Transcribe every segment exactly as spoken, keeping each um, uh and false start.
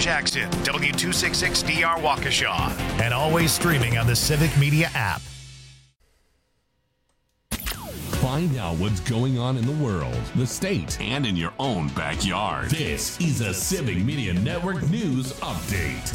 Jackson, W two sixty-six D R Waukesha, and always streaming on the Civic Media app. Find out what's going on in the world, the state, and in your own backyard. This is a Civic Media Network News Update.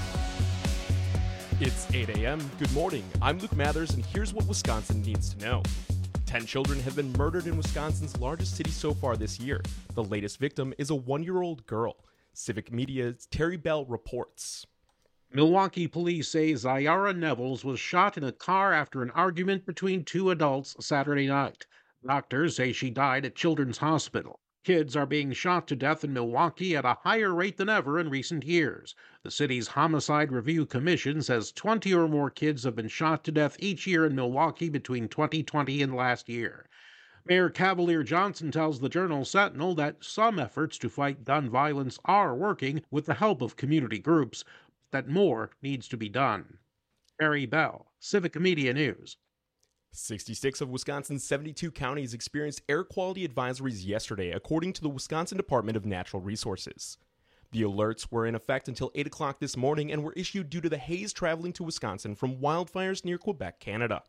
It's eight a.m. Good morning. I'm Luke Mathers, and here's what Wisconsin needs to know. Ten children have been murdered in Wisconsin's largest city so far this year. The latest victim is a one-year-old girl. Civic Media's Terry Bell reports. Milwaukee police say Zyara Nevels was shot in a car after an argument between two adults Saturday night. Doctors say she died at Children's Hospital. Kids are being shot to death in Milwaukee at a higher rate than ever in recent years. The city's Homicide Review Commission says twenty or more kids have been shot to death each year in Milwaukee between twenty twenty and last year. Mayor Cavalier Johnson tells the Journal Sentinel that some efforts to fight gun violence are working with the help of community groups, that more needs to be done. Terry Bell, Civic Media News. sixty-six of Wisconsin's seventy-two counties experienced air quality advisories yesterday, according to the Wisconsin Department of Natural Resources. The alerts were in effect until eight o'clock this morning and were issued due to the haze traveling to Wisconsin from wildfires near Quebec, Canada.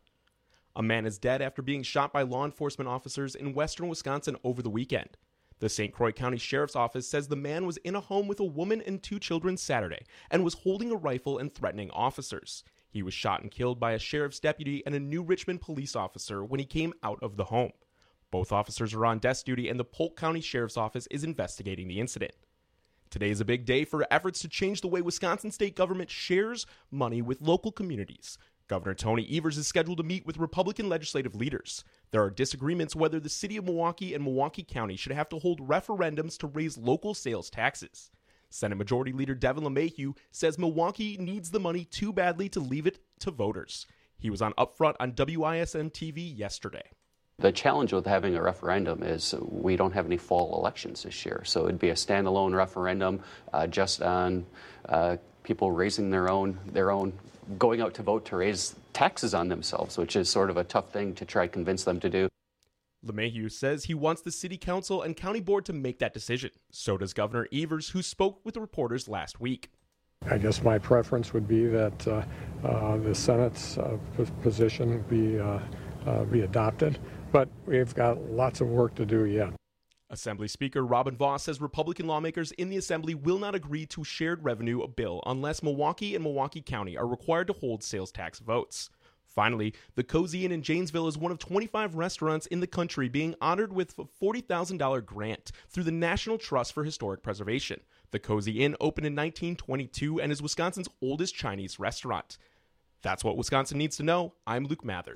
A man is dead after being shot by law enforcement officers in western Wisconsin over the weekend. The Saint Croix County Sheriff's Office says the man was in a home with a woman and two children Saturday and was holding a rifle and threatening officers. He was shot and killed by a sheriff's deputy and a New Richmond police officer when he came out of the home. Both officers are on desk duty, and the Polk County Sheriff's Office is investigating the incident. Today is a big day for efforts to change the way Wisconsin state government shares money with local communities. Governor Tony Evers is scheduled to meet with Republican legislative leaders. There are disagreements whether the city of Milwaukee and Milwaukee County should have to hold referendums to raise local sales taxes. Senate Majority Leader Devin LeMahieu says Milwaukee needs the money too badly to leave it to voters. He was on Upfront on W I S N T V yesterday. The challenge with having a referendum is we don't have any fall elections this year, so it'd be a standalone referendum uh, just on uh, people raising their own their own. going out to vote to raise taxes on themselves, which is sort of a tough thing to try to convince them to do. LeMahieu says he wants the city council and county board to make that decision. So does Governor Evers, who spoke with the reporters last week. I guess my preference would be that uh, uh, the Senate's uh, position be, uh, uh, be adopted, but we've got lots of work to do yet. Assembly Speaker Robin Vos says Republican lawmakers in the Assembly will not agree to shared revenue bill unless Milwaukee and Milwaukee County are required to hold sales tax votes. Finally, the Cozy Inn in Janesville is one of twenty-five restaurants in the country being honored with a forty thousand dollars grant through the National Trust for Historic Preservation. The Cozy Inn opened in nineteen twenty-two and is Wisconsin's oldest Chinese restaurant. That's what Wisconsin needs to know. I'm Luke Mathers.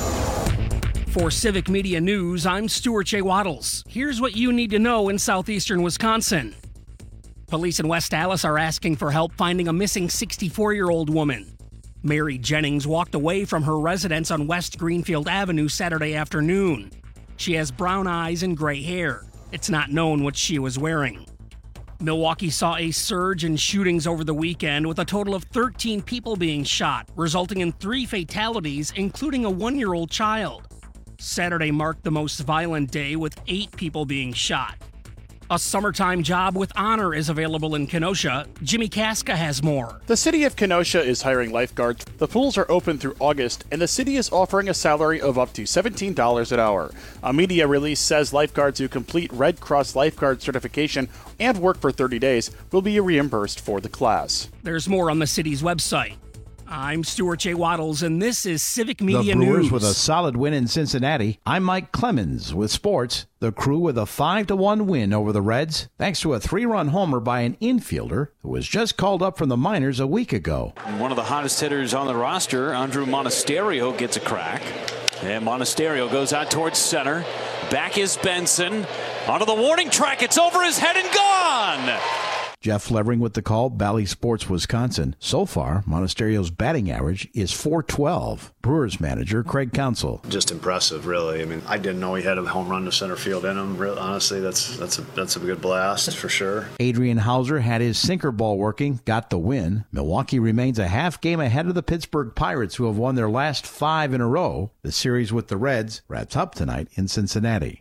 For Civic Media News, I'm Stuart J. Waddles. Here's what you need to know in southeastern Wisconsin. Police in West Allis are asking for help finding a missing sixty-four-year-old woman. Mary Jennings walked away from her residence on West Greenfield Avenue Saturday afternoon. She has brown eyes and gray hair. It's not known what she was wearing. Milwaukee saw a surge in shootings over the weekend, with a total of thirteen people being shot, resulting in three fatalities, including a one-year-old child. Saturday marked the most violent day, with eight people being shot. A summertime job with honor is available in Kenosha. Jimmy Kaska has more. The city of Kenosha is hiring lifeguards. The pools are open through August, and the city is offering a salary of up to seventeen dollars an hour. A media release says lifeguards who complete Red Cross lifeguard certification and work for thirty days will be reimbursed for the class. There's more on the city's website. I'm Stuart J. Waddles, and this is Civic Media News. The Brewers News. with a solid win in Cincinnati. I'm Mike Clemens with sports. The Crew with a five to one win over the Reds, thanks to a three-run homer by an infielder who was just called up from the minors a week ago. And one of the hottest hitters on the roster, Andrew Monasterio, gets a crack. And Monasterio goes out towards center. Back is Benson. Onto the warning track. It's over his head and gone. Jeff Levering with the call, Bally Sports, Wisconsin. So far, Monasterio's batting average is four twelve. Brewers manager Craig Counsell. Just impressive, really. I mean, I didn't know he had a home run to center field in him. Really, honestly, that's that's a that's a good blast for sure. Adrian Hauser had his sinker ball working, got the win. Milwaukee remains a half game ahead of the Pittsburgh Pirates, who have won their last five in a row. The series with the Reds wraps up tonight in Cincinnati.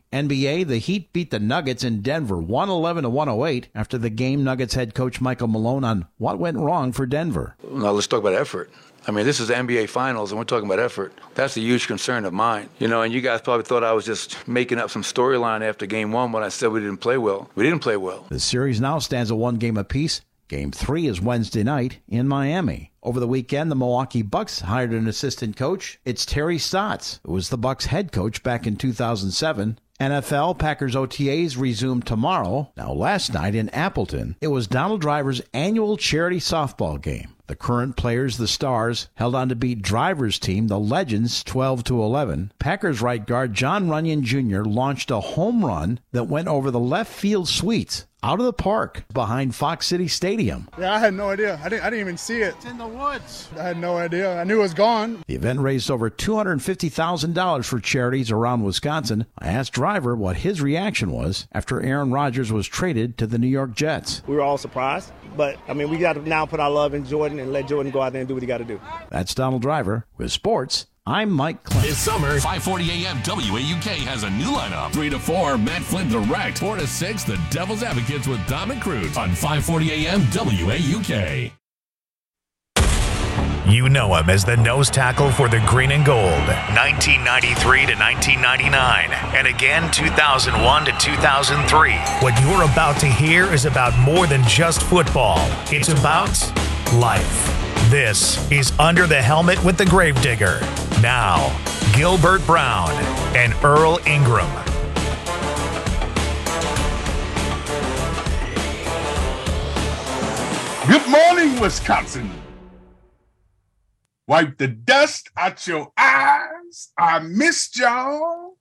N B A, the Heat beat the Nuggets in Denver one eleven to one oh eight. After the game, Nuggets head coach Michael Malone on what went wrong for Denver. Now let's talk about effort. I mean, this is the N B A Finals, and we're talking about effort. That's a huge concern of mine. You know, and you guys probably thought I was just making up some storyline after game one when I said we didn't play well. We didn't play well. The series now stands at one game apiece. Game three is Wednesday night in Miami. Over the weekend, the Milwaukee Bucks hired an assistant coach. It's Terry Stotts, who was the Bucks head coach back in two thousand seven. N F L Packers O T As resume tomorrow. Now, last night in Appleton, it was Donald Driver's annual charity softball game. The current players, the Stars, held on to beat Driver's team, the Legends, twelve to eleven. Packers right guard John Runyon Junior launched a home run that went over the left field suites out of the park behind Fox City Stadium. Yeah, I had no idea. I didn't, I didn't even see it. It's in the woods. I had no idea. I knew it was gone. The event raised over two hundred fifty thousand dollars for charities around Wisconsin. I asked Driver what his reaction was after Aaron Rodgers was traded to the New York Jets. We were all surprised, but, I mean, we got to now put our love in Jordan and let Jordan go out there and do what he got to do. That's Donald Driver. With sports, I'm Mike Clem. This summer, five forty A M W A U K has a new lineup. three to four, Matt Flynn Direct. four to six, the Devil's Advocates with Dom and Cruz on five forty A M W A U K. You know him as the nose tackle for the green and gold, nineteen ninety-three to nineteen ninety-nine, and again two thousand one to two thousand three. What you're about to hear is about more than just football. It's about life. This is Under the Helmet with the Gravedigger. Now, Gilbert Brown and Earl Ingram. Good morning, Wisconsin. Wipe the dust out your eyes. I missed y'all.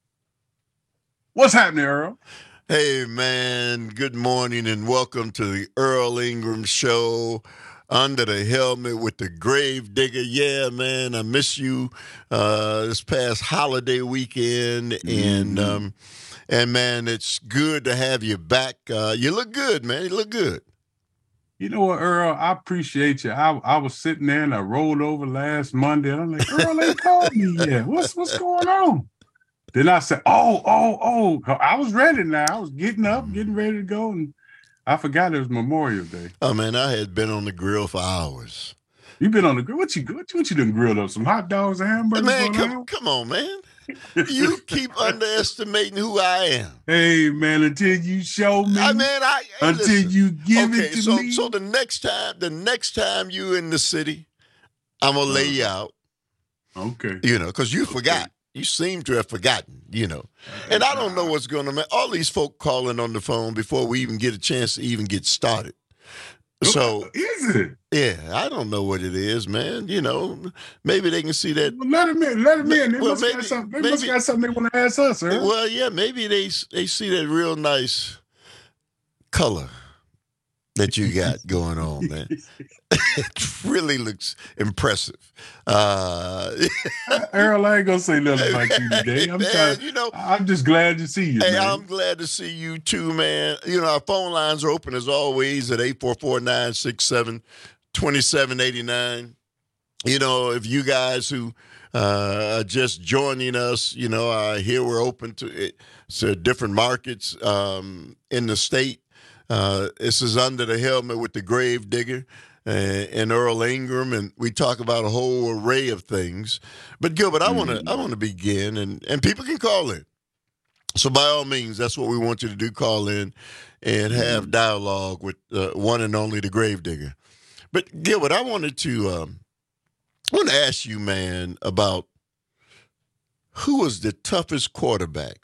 What's happening, Earl? Hey, man. Good morning and welcome to the Earl Ingram Show. Under the Helmet with the Gravedigger. Yeah, man, I miss you uh, this past holiday weekend. Mm-hmm. And, um, and man, it's good to have you back. Uh, you look good, man. You look good. You know what, Earl? I appreciate you. I, I was sitting there and I rolled over last Monday. And I'm like, Earl ain't called me yet. What's, what's going on? Then I said, oh, oh, oh. I was ready now. I was getting up, getting ready to go. And I forgot it was Memorial Day. Oh, man, I had been on the grill for hours. You been on the grill? What you what, what you done grilled up? Some hot dogs and hamburgers? Man, come, come on, man. You keep underestimating who I am. Hey, man, until you show me. I mean, I hey, until listen. you give okay, it to so, me. So the next time, the next time you in the city, I'm gonna lay you out. Okay. You know, because you okay. forgot. You seem to have forgotten, you know. And I don't know what's going on. All these folk calling on the phone before we even get a chance to even get started. So is it? Yeah, I don't know what it is, man. You know, maybe they can see that. Well, let them in. Let them in. They well, must maybe, got something. They maybe, must got something they want to ask us, sir. Well, yeah, maybe they they see that real nice color that you got going on, man. It really looks impressive. Uh, Earl, I ain't gonna say nothing like you today. I'm man, trying, you know, I'm just glad to see you. Hey, man. I'm glad to see you too, man. You know, our phone lines are open as always at eight four four, nine six seven, two seven eight nine. You know, if you guys who uh, are just joining us, you know, uh, here we're open to it, to different markets um, in the state. Uh, this is Under the Helmet with the Gravedigger uh, and Earl Ingram, and we talk about a whole array of things. But Gilbert, I want to I want to begin, and, and people can call in. So by all means, that's what we want you to do: call in and have dialogue with uh, one and only the Gravedigger. But Gilbert, I wanted to um, I want to ask you, man, about who was the toughest quarterback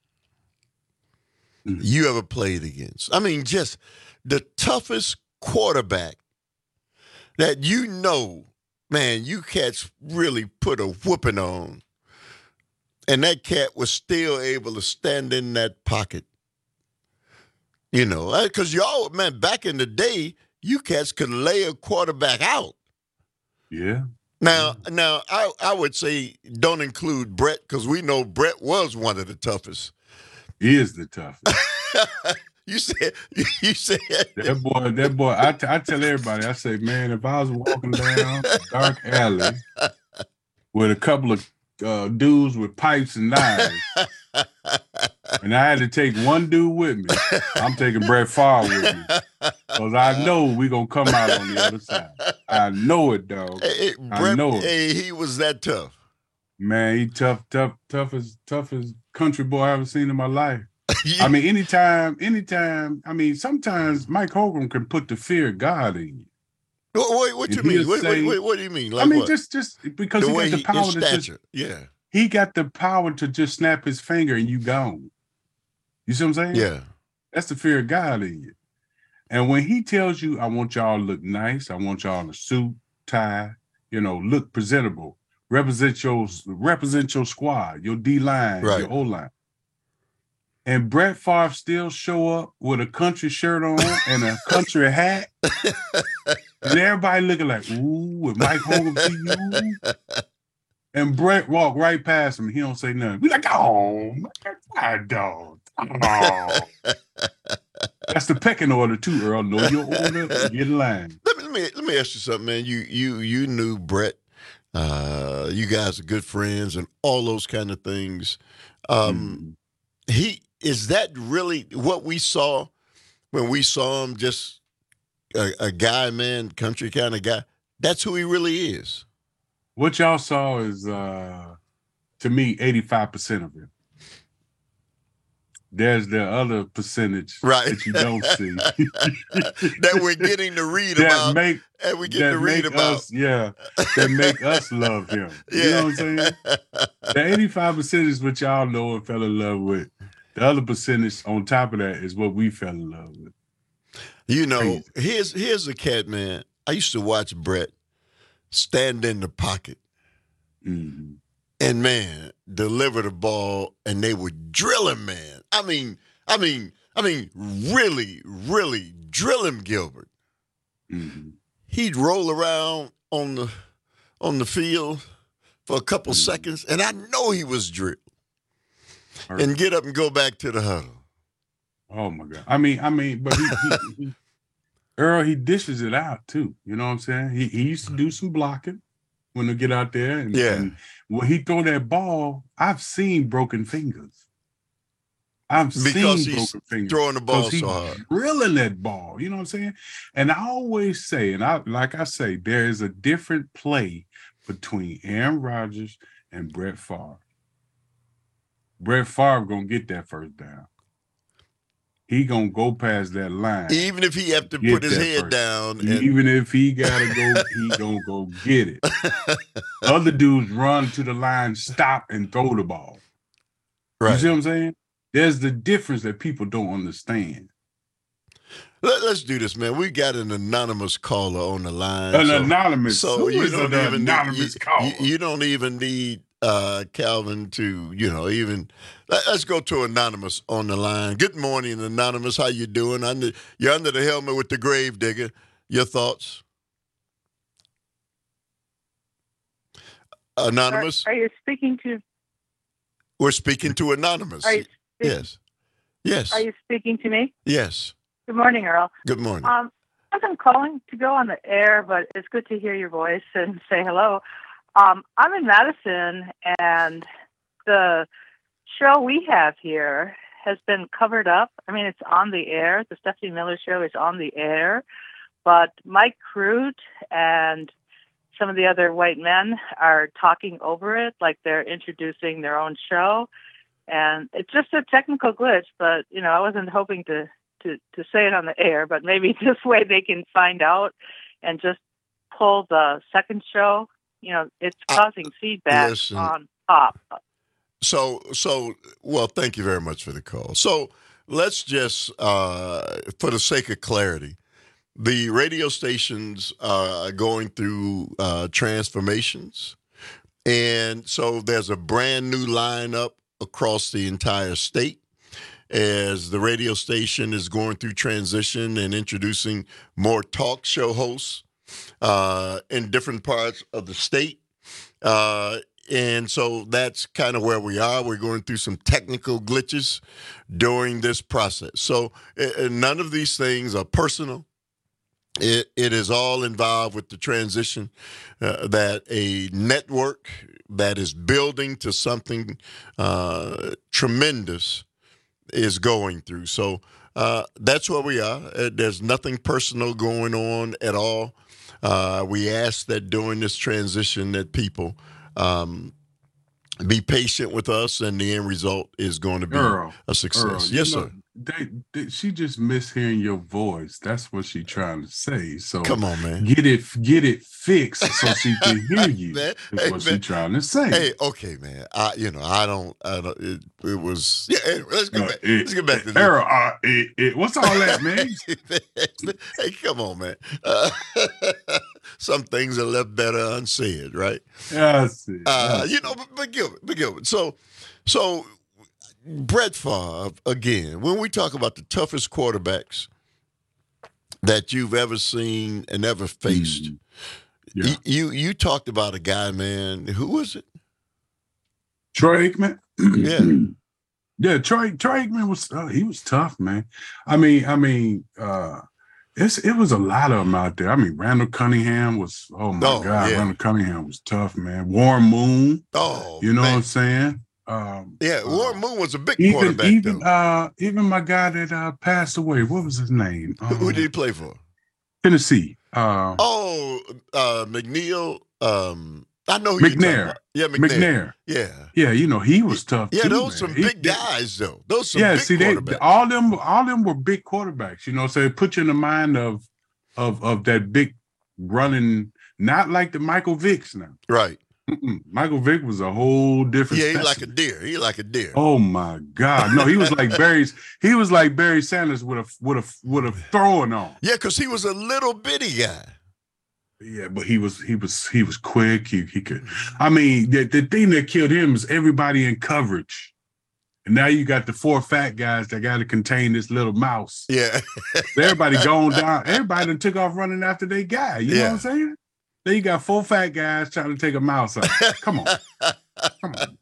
you ever played against. I mean, just the toughest quarterback that you know, man, you cats really put a whooping on, and that cat was still able to stand in that pocket. You know, because y'all, man, back in the day, you cats could lay a quarterback out. Yeah. Now, now I, I would say don't include Brett, because we know Brett was one of the toughest. He is the toughest. you said, you said that boy. That boy. I, t- I tell everybody. I say, man, if I was walking down a dark alley with a couple of uh, dudes with pipes and knives, and I had to take one dude with me, I'm taking Brett Favre with me. Because I know we're going to come out on the other side. I know it, dog. Hey, I Brett, know it. Hey, he was that tough. Man, he tough, tough, tough as, tough as country boy I ever seen in my life. yeah. I mean, anytime, anytime, I mean, sometimes Mike Hogan can put the fear of God in you. Wait, what you mean? Wait, wait, wait, what do you mean? Like I mean, what? just, just because the he got the power he, to just, yeah. He got the power to just snap his finger and you gone. You see what I'm saying? Yeah. That's the fear of God in you. And when he tells you, I want y'all to look nice, I want y'all in a suit, tie, you know, look presentable, represent your represent your squad, your D-line, right. your O-line. And Brett Favre still show up with a country shirt on and a country hat. And everybody looking like, ooh, with Mike Hogan see you. And Brett walk right past him. He don't say nothing. We like, oh, my dog. Oh. That's the pecking order too, Earl. Know your order and get in line. Let me let me let me ask you something, man. You you you knew Brett. Uh, you guys are good friends and all those kind of things. Um, mm. He is that really what we saw when we saw him? Just a, a guy, man, country kind of guy. That's who he really is. What y'all saw is, uh, to me, eighty-five percent of him. There's the other percentage right. that you don't see. that we're getting to read that about. Make, and we get to read about. Us, yeah, that make us love him. Yeah. You know what I'm saying? The eighty-five percent is what y'all know and fell in love with. The other percentage on top of that is what we fell in love with. You know, Crazy. here's here's a cat, man. I used to watch Brett stand in the pocket. Mm-hmm. And man, deliver the ball, and they would drill him, man. I mean, I mean, I mean, really, really drill him, Gilbert. Mm-hmm. He'd roll around on the on the field for a couple mm-hmm. seconds, and I know he was drilled, right. and get up and go back to the huddle. Oh my God! I mean, I mean, but he, he, he Earl, he dishes it out too. You know what I'm saying? He he used to do some blocking when they get out there, and, yeah. and when he throw that ball, I've seen broken fingers. I've because seen he's broken fingers throwing the ball he so hard, drilling that ball. You know what I'm saying? And I always say, and I like I say, there is a different play between Aaron Rodgers and Brett Favre. Brett Favre gonna get that first down. He gonna go past that line, even if he have to put his head first. down. And... Even if he gotta go, he gonna go get it. Other dudes run to the line, stop, and throw the ball. Right. You see what I'm saying? There's the difference that people don't understand. Let, let's do this, man. We got an anonymous caller on the line. An so, anonymous. So Who you is don't an even anonymous need, caller? You, you don't even need uh, Calvin to, you know, even. Let, let's go to anonymous on the line. Good morning, anonymous. How you doing? Under you're under the helmet with the grave digger. Your thoughts, anonymous? Are, are you speaking to? We're speaking to anonymous. Are you speaking, yes. Yes. Are you speaking to me? Yes. Good morning, Earl. Good morning. Um, I wasn't calling to go on the air, but it's good to hear your voice and say hello. Um, I'm in Madison, and the show we have here has been covered up. I mean, it's on the air. The Stephanie Miller Show is on the air, but Mike Crute and some of the other white men are talking over it like they're introducing their own show. And it's just a technical glitch, but, you know, I wasn't hoping to, to, to say it on the air, but maybe this way they can find out and just pull the second show. You know, it's causing uh, feedback listen, on top. So, so, well, thank you very much for the call. So let's just, uh, for the sake of clarity, the radio stations are going through uh, transformations. And so there's a brand new lineup across the entire state as the radio station is going through transition and introducing more talk show hosts uh, in different parts of the state. Uh, and so that's kind of where we are. We're going through some technical glitches during this process. So uh, none of these things are personal. It, it is all involved with the transition uh, that a network that is building to something uh, tremendous is going through. So uh, that's where we are. Uh, there's nothing personal going on at all. Uh, we ask that during this transition that people um, be patient with us, and the end result is going to be Earl, a success. Earl, Yes, know, sir. They, they, she just miss hearing your voice. That's what she trying to say. So come on, man, get it, get it fixed so she can hear you. Man, That's hey, what man. she trying to say. Hey, okay, man. I, you know, I don't. I don't. It, it was. Yeah. Anyway, let's get Uh, back. it- let's get back to this. Earl, uh, it, it, what's all that, man? Hey, come on, man. Uh, some things are left better unsaid, right? That's it. Uh, That's you know, but, but Gilbert, but Gilbert. So, so Brett Favre again. When we talk about the toughest quarterbacks that you've ever seen and ever faced, Mm, yeah. y- you you talked about a guy, man. Who was it? Troy Aikman. Yeah. Yeah, Troy Troy Aikman was uh, he was tough, man. I mean, I mean, uh, it's it was a lot of them out there. I mean, Randall Cunningham was oh my Oh, god, yeah. Randall Cunningham was tough, man. Warren Moon, Oh, you know man. what I'm saying? Um, Yeah, Warren Moon was a big even quarterback, even though. uh even my guy that uh passed away, what was his name? Who, who Um, did he play for? Tennessee. Uh, Oh, uh, McNeil. Um, I know who you're talking McNair. about. Yeah, McNair. McNair. Yeah. Yeah, you know he was tough. Yeah, too, those man. some He- big guys, though. Those some yeah, big see, they quarterbacks. all them all them were big quarterbacks, you know. So it put you in the mind of of of that big running, not like the Michael Vicks now. Right. Mm-mm. Michael Vick was a whole different. Yeah, he like a specimen. deer. He like a deer. Oh my God! No, he was like Barry's. He was like Barry Sanders with a with a with a throwing on. Yeah, because he was a little bitty guy. Yeah, but he was he was he was quick. He he could. I mean, the, the thing that killed him is everybody in coverage. And now you got the four fat guys that got to contain this little mouse. Yeah. Everybody going down. Everybody done took off running after their guy. You know Yeah. what I'm saying? Then you got four fat guys trying to take a mouse out. Come on. Come on.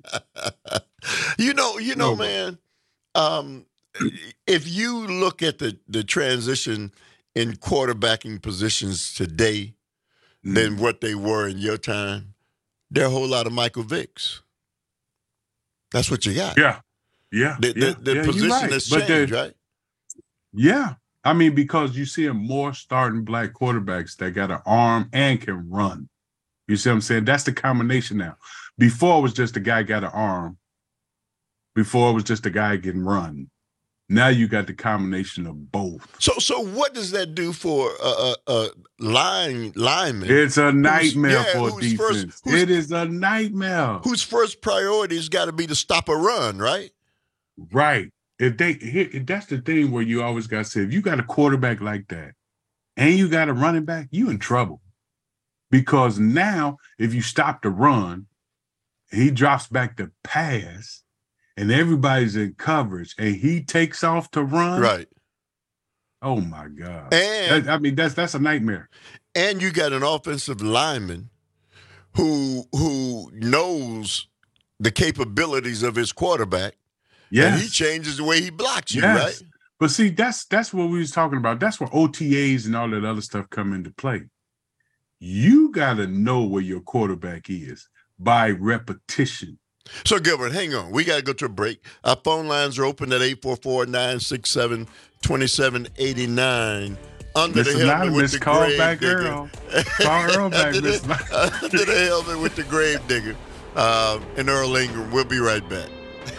You know, you know, No, but- man. Um, if you look at the the transition in quarterbacking positions today Mm. than what they were in your time, there are a whole lot of Michael Vicks. That's what you got. Yeah. Yeah. The, the, yeah, the yeah, position you're right. has But changed, the- right? Yeah. I mean, because you see more starting black quarterbacks that got an arm and can run. You see what I'm saying? That's the combination now. Before it was just a guy got an arm. Before it was just a guy can run. Now you got the combination of both. So, so what does that do for a, a, a line lineman? It's a nightmare yeah, for a whose first- defense. whose- It is a nightmare. Whose first priority has got to be to stop a run, right? Right. If they here, that's the thing where you always got to say, if you got a quarterback like that and you got a running back, you in trouble. Because now, if you stop the run, he drops back the pass, and everybody's in coverage, and he takes off to run. Right. Oh my God. And That- I mean, that's that's a nightmare. and you got an offensive lineman who who knows the capabilities of his quarterback. Yes. And he changes the way he blocks you, Yes. right? But see, that's that's what we was talking about. That's where O T As and all that other stuff come into play. You got to know where your quarterback is by repetition. So, Gilbert, hang on. We got to go to a break. Our phone lines are open at eight four four, nine six seven, two seven eight nine. Under Miss the helmet Anonymous, with the call grave back digger. Earl. Call Earl back, under, Miss the, under the helmet with the grave digger. Uh, and Earl Ingram. We'll be right back.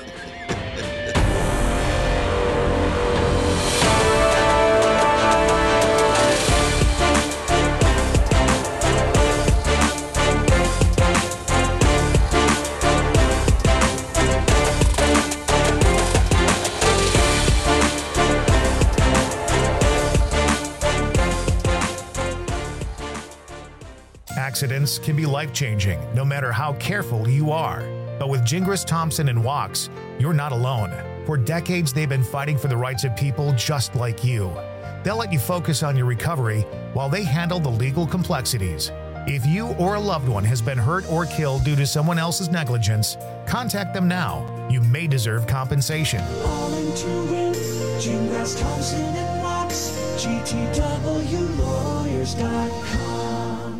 Accidents can be life-changing, no matter how careful you are. But with Gingras Thompson and Wachs, you're not alone. For decades, they've been fighting for the rights of people just like you. They'll let you focus on your recovery while they handle the legal complexities. If you or a loved one has been hurt or killed due to someone else's negligence, contact them now. You may deserve compensation. All into win. Gingras Thompson and Wachs. G T W lawyers dot com. Hey,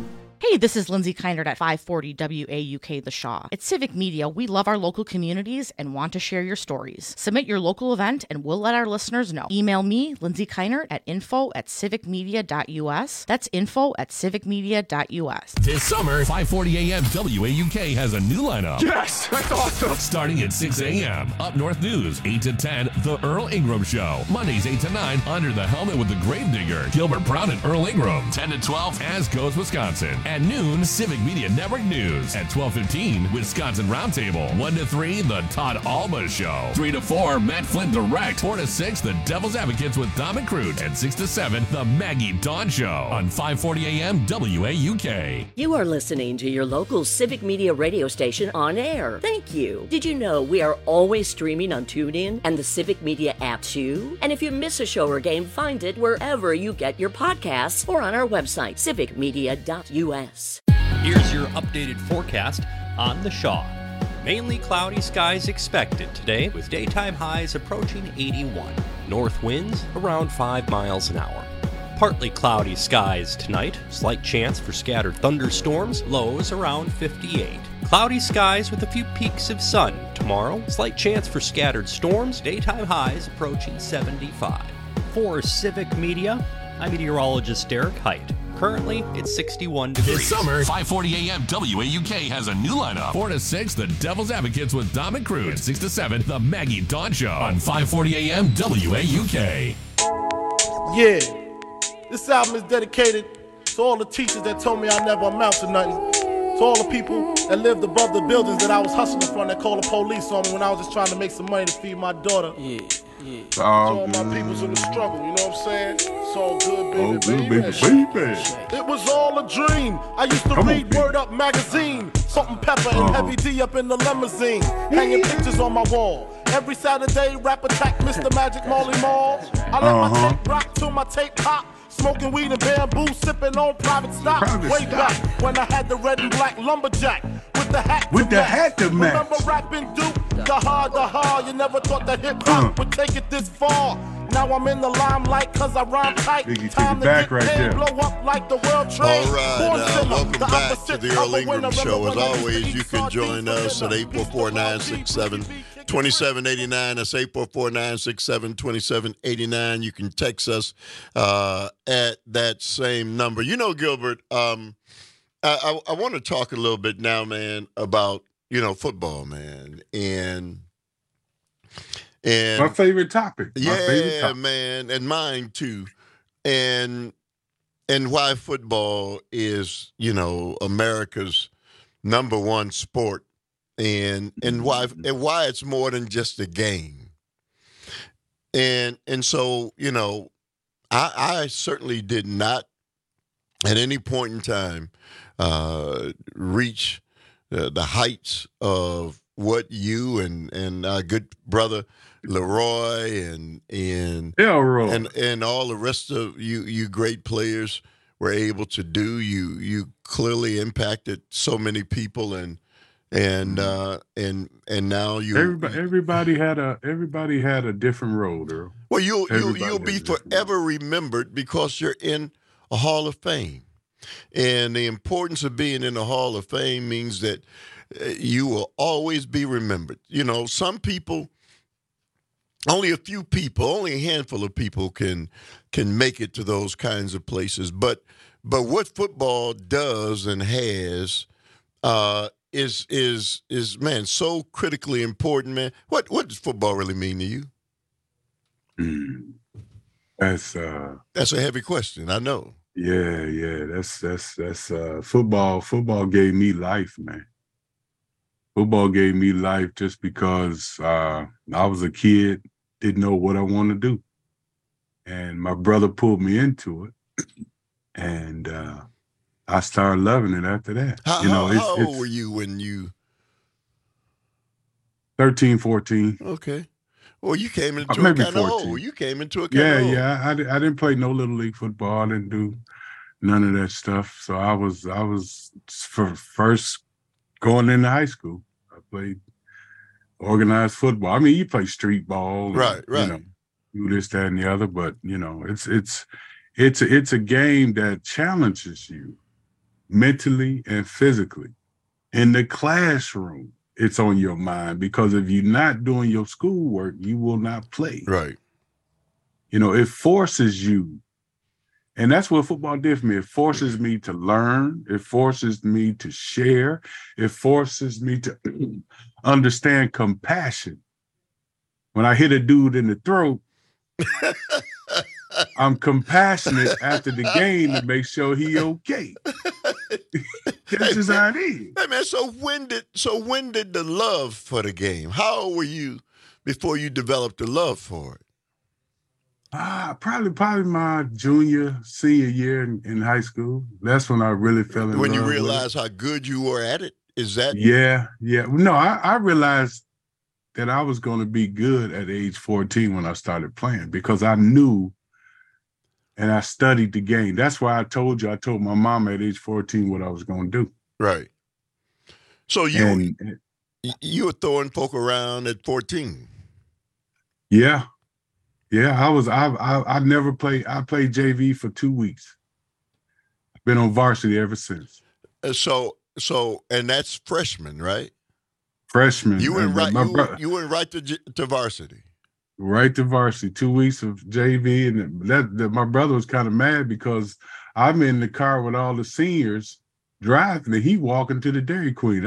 Hey, this is Lindsay Keinert at five forty W A U K The Shaw. At Civic Media, we love our local communities and want to share your stories. Submit your local event and we'll let our listeners know. Email me, Lindsay Keinert, at info at civicmedia.us. That's info at civicmedia.us. This summer, five forty A M W A U K has a new lineup. Yes, that's awesome. Starting at six A M, Up North News, eight to ten, The Earl Ingram Show. Mondays, eight to nine, Under the Helmet with the Gravedigger, Gilbert Brown and Earl Ingram. ten to twelve, As Goes Wisconsin. At noon, Civic Media Network News. At twelve fifteen, Wisconsin Roundtable. one to three, The Todd Alba Show. three to four, Matt Flynn Direct. four to six, The Devil's Advocates with Dom and Crute. And six to seven, The Maggie Dawn Show on five forty A M W A U K. You are listening to your local Civic Media radio station on air. Thank you. Did you know we are always streaming on TuneIn and the Civic Media app too? And if you miss a show or game, find it wherever you get your podcasts or on our website, civic media dot U S. Here's your updated forecast on the Shaw. Mainly cloudy skies expected today with daytime highs approaching eighty-one. North winds around five miles an hour. Partly cloudy skies tonight, slight chance for scattered thunderstorms, lows around fifty-eight. Cloudy skies with a few peaks of sun tomorrow, slight chance for scattered storms, daytime highs approaching seventy-five. For Civic Media, I'm meteorologist Derek Height. Currently, it's sixty-one degrees. This summer, five forty A M W A U K has a new lineup. four to six, The Devil's Advocates with Dom and Crute. And six to seven, The Maggie Dawn Show on five forty A M W A U K. Yeah, this album is dedicated to all the teachers that told me I never amount to nothing. To all the people that lived above the buildings that I was hustling from that called the police on me when I was just trying to make some money to feed my daughter. Yeah, yeah. To all my peoples in the struggle, you know what I'm saying? It's all good, baby, Oh, good, baby. baby, baby. It was all a dream. I used to Come on, read baby. Word Up magazine. Salt and Pepper and Uh-huh. Heavy D up in the limousine. Hanging pictures on my wall. Every Saturday, rap attack Mister Magic Molly Mall. I let Uh-huh. my tape rock till my tape pop. Smoking weed and bamboo, sipping on private stock. Private Way stock. back when I had the red and black lumberjack with the hat With to the match. hat to match. Remember rapping Duke? The hard, the hard. You never thought that hip hop Uh. would take it this far. Now I'm in the limelight cause I rhyme tight. Biggie, take Time it to back get right paid, there. blow up like the world trade. All right, Born uh, sinner, welcome the back to opposite the of Earl a Ingram winner. Show. As Remember when I used to always, eat you can sardines join for us at dinner? eight four four, nine six seven, two seven eight nine. That's eight four four, nine six seven, two seven eight nine. You can text us uh, at that same number. You know, Gilbert, um, I, I, I want to talk a little bit now, man, about, you know, football, man. And and My favorite topic. My yeah, favorite topic. man, and mine too. And and why football is, you know, America's number one sport, and and why and why it's more than just a game. And and so, you know, I, I certainly did not at any point in time uh, reach uh, the heights of what you and and our good brother Leroy and and Elroy. and and all the rest of you you great players were able to do. You you clearly impacted so many people, and and uh, and and now you Everybody, everybody had a everybody had a different road, Earl. well you you Everybody you'll had be a different forever remembered because you're in a Hall of Fame, and the importance of being in the Hall of Fame means that uh, you will always be remembered. You know, some people. Only a few people, only a handful of people can can make it to those kinds of places. But but what football does and has uh, is is is man so critically important, man. What what does football really mean to you? Mm. That's uh That's a heavy question, I know. yeah, yeah. That's that's that's uh football. Football gave me life, man. Football gave me life just because uh I was a kid, didn't know what I wanted to do. And my brother pulled me into it. And uh I started loving it after that. How, you know, how, it's, how it's old were you when you? thirteen, fourteen. Okay. Well, you came into Uh, it maybe kind of fourteen. old. You came into it kind Yeah, of old. yeah. I, di- I didn't play no little league football. I didn't do none of that stuff. So I was I was for first going into high school. I played organized football. I mean, you play street ball, and, Right, right. You know, do this, that, and the other. But you know, it's it's it's it's a, it's a game that challenges you. mentally and physically. In the classroom, it's on your mind, because if you're not doing your schoolwork, you will not play. Right. You know, it forces you. And that's what football did for me. It forces me to learn. It forces me to share. It forces me to understand compassion. When I hit a dude in the throat, I'm compassionate after the game to make sure he okay. That's hey, just man, how it is. Hey man, so when did so when did the love for the game? How old were you before you developed the love for it? Ah, probably probably my junior, senior year in, in high school. That's when I really fell in when love. When you with realized it. how good you were at it? Is that Yeah, yeah. No, I, I realized that I was going to be good at age fourteen when I started playing, because I knew and I studied the game. That's why I told you, I told my mom at age fourteen what I was going to do. Right. So you and, you were throwing folk around at fourteen. Yeah. Yeah, I was, I, I, I never played, I played J V for two weeks. I've been on varsity ever since. Uh, so, so, and that's freshman, right? Freshman. You went right, my you, bro- you went right to, to varsity. Right to varsity, two weeks of J V. And that, that my brother was kind of mad because I'm in the car with all the seniors driving and he walking to the Dairy Queen.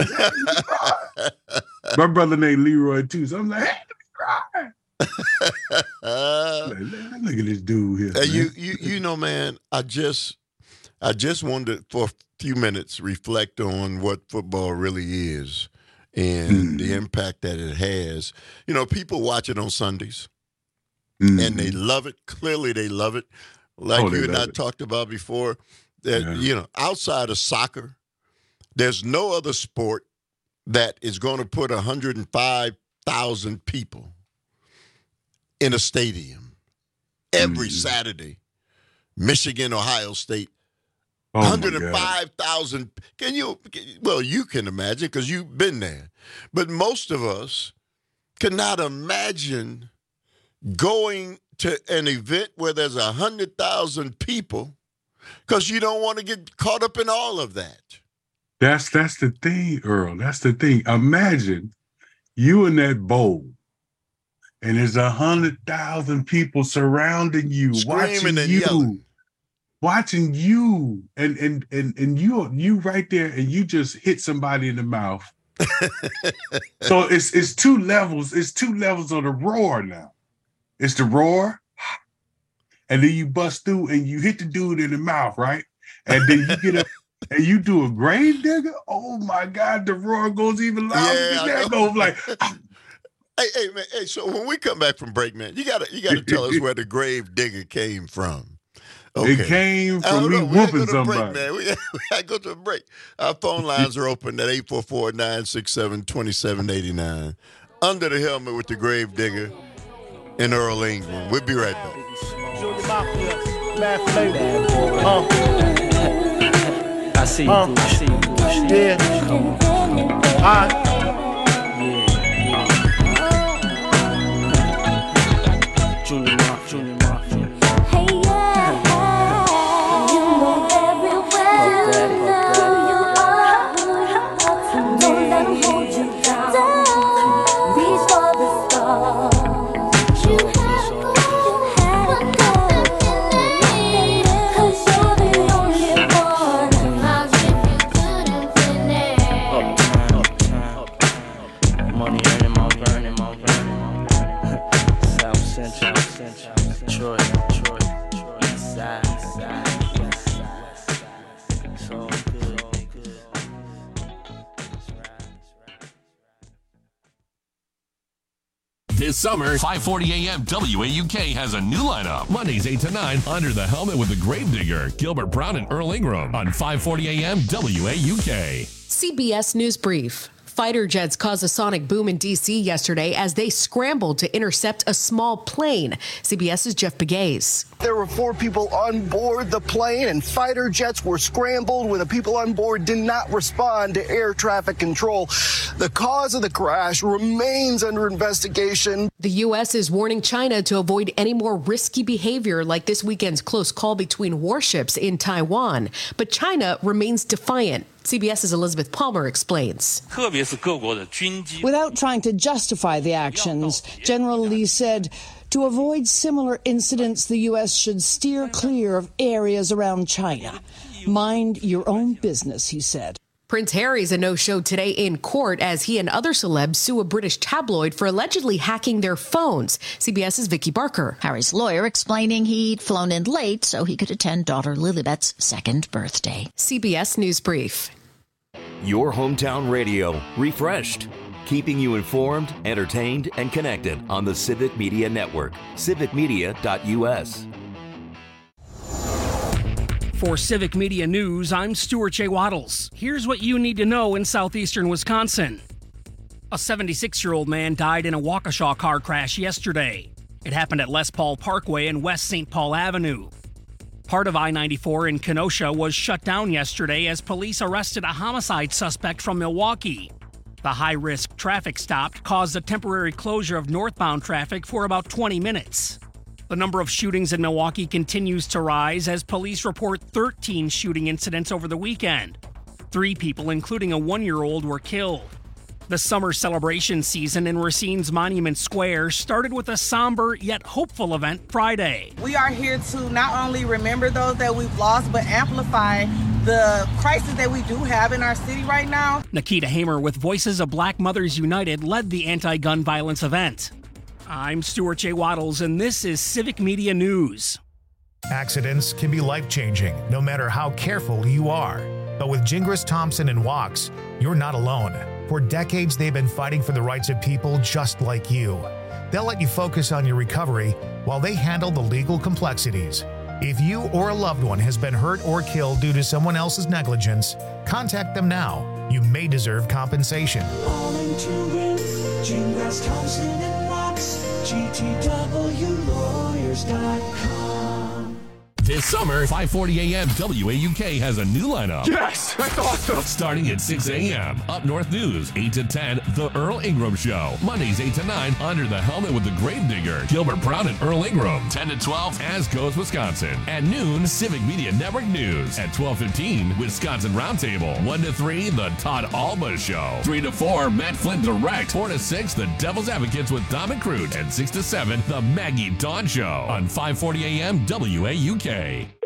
My brother named Leroy too. So I'm like, hey, let me uh, Look at this dude here. Uh, you, you, you know, man, I just, I just wanted to, for a few minutes, reflect on what football really is and mm. the impact that it has. You know, people watch it on Sundays, mm. and they love it. Clearly, they love it. Like oh, you and I it. talked about before, that yeah. you know, outside of soccer, there's no other sport that is going to put one hundred five thousand people in a stadium every mm. Saturday. Michigan, Ohio State, oh one hundred five thousand. Can you, well, you can imagine because you've been there. But most of us cannot imagine going to an event where there's one hundred thousand people because you don't want to get caught up in all of that. That's, that's the thing, Earl. That's the thing. Imagine you in that bowl, and there's a hundred thousand people surrounding you, screaming watching and you, yelling. watching you, and and and and you you right there, and you just hit somebody in the mouth. So it's it's two levels. It's two levels of the roar now. It's the roar, and then you bust through and you hit the dude in the mouth, right? And then you get up. And you do a grave digger? Oh my God, the roar goes even louder yeah, than that. Goes like, hey, hey, man, hey, so when we come back from break, man, you gotta you gotta tell us where the grave digger came from. Okay. It came from me whooping somebody. Break, man. We, we gotta go to a break. Our phone lines are open at eight four four, nine six seven, two seven eight nine. Under the helmet with the grave digger and Earl Ingram. We'll be right back. I see you, uh, I see you, I see you. Yeah. Come on, come on. All right. Yeah, yeah. Junior Mark, Junior Mark, Junior Mark. Hey, yeah. You know everywhere you are. Don't let them hold you down. Reach for the stars. You have to go, cause you're the only one. Money earning, my burning, my burning. South Central, Central, Detroit, Detroit, East Side, Side, East Side. It's all good, all good. This summer, five forty a.m. W A U K has a new lineup. Mondays eight to nine, Under the Helmet with the Gravedigger, Gilbert Brown and Earl Ingram on five forty a.m. W A U K. C B S News Brief. Fighter jets caused a sonic boom in D C yesterday as they scrambled to intercept a small plane. CBS's Jeff Pegues. There were four people on board the plane, and fighter jets were scrambled when the people on board did not respond to air traffic control. The cause of the crash remains under investigation. The U S is warning China to avoid any more risky behavior like this weekend's close call between warships in Taiwan. But China remains defiant. CBS's Elizabeth Palmer explains. Without trying to justify the actions, General Lee said, to avoid similar incidents, the U S should steer clear of areas around China. Mind your own business, he said. Prince Harry's a no-show today in court as he and other celebs sue a British tabloid for allegedly hacking their phones. CBS's Vicky Barker. Harry's lawyer explaining he'd flown in late so he could attend daughter Lilibet's second birthday. C B S News Brief. Your hometown radio, refreshed. Keeping you informed, entertained, and connected on the Civic Media Network. civic media dot u s. For Civic Media News, I'm Stuart J. Waddles. Here's what you need to know in southeastern Wisconsin. A seventy-six-year-old man died in a Waukesha car crash yesterday. It happened at Les Paul Parkway and West Saint Paul Avenue. Part of I ninety-four in Kenosha was shut down yesterday as police arrested a homicide suspect from Milwaukee. The high-risk traffic stop caused a temporary closure of northbound traffic for about twenty minutes. The number of shootings in Milwaukee continues to rise as police report thirteen shooting incidents over the weekend. Three people, including a one-year-old, were killed. The summer celebration season in Racine's Monument Square started with a somber yet hopeful event Friday. We are here to not only remember those that we've lost, but amplify the crisis that we do have in our city right now. Nikita Hamer with Voices of Black Mothers United led the anti-gun violence event. I'm Stuart J. Waddles, and this is Civic Media News. Accidents can be life-changing, no matter how careful you are. But with Gingras Thompson and Walks, you're not alone. For decades, they've been fighting for the rights of people just like you. They'll let you focus on your recovery while they handle the legal complexities. If you or a loved one has been hurt or killed due to someone else's negligence, contact them now. You may deserve compensation. All into it, Gingras Thompson and Walks, G T W lawyers dot com. This summer, five forty a.m. W A U K has a new lineup. Yes, that's awesome. Starting at six a.m. Up North News, eight to ten, The Earl Ingram Show. Mondays, eight to nine, Under the Helmet with the Gravedigger. Gilbert Brown and Earl Ingram. ten to twelve, As Goes Wisconsin. At noon, Civic Media Network News. At twelve fifteen, Wisconsin Roundtable. one to three, The Todd Alba Show. three to four, Matt Flynn Direct. four to six, The Devil's Advocates with Dom and Crute. And six to seven, The Maggie Dawn Show. On five forty a.m. W A U K.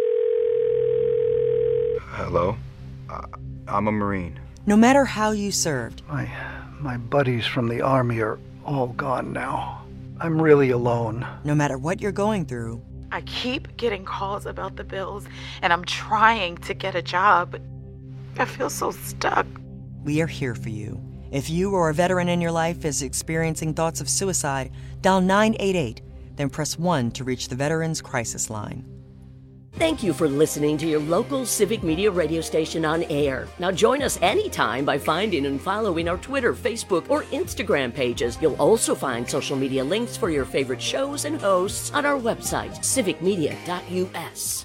Hello, uh, I'm a Marine. No matter how you served, My, my buddies from the Army are all gone now. I'm really alone. no matter what you're going through, I keep getting calls about the bills, and I'm trying to get a job. But I feel so stuck. we are here for you. If you or a veteran in your life is experiencing thoughts of suicide, dial nine eight eight, then press one to reach the Veterans Crisis Line. Thank you for listening to your local Civic Media radio station on air. Now join us anytime by finding and following our Twitter, Facebook, or Instagram pages. You'll also find social media links for your favorite shows and hosts on our website, civic media dot u s.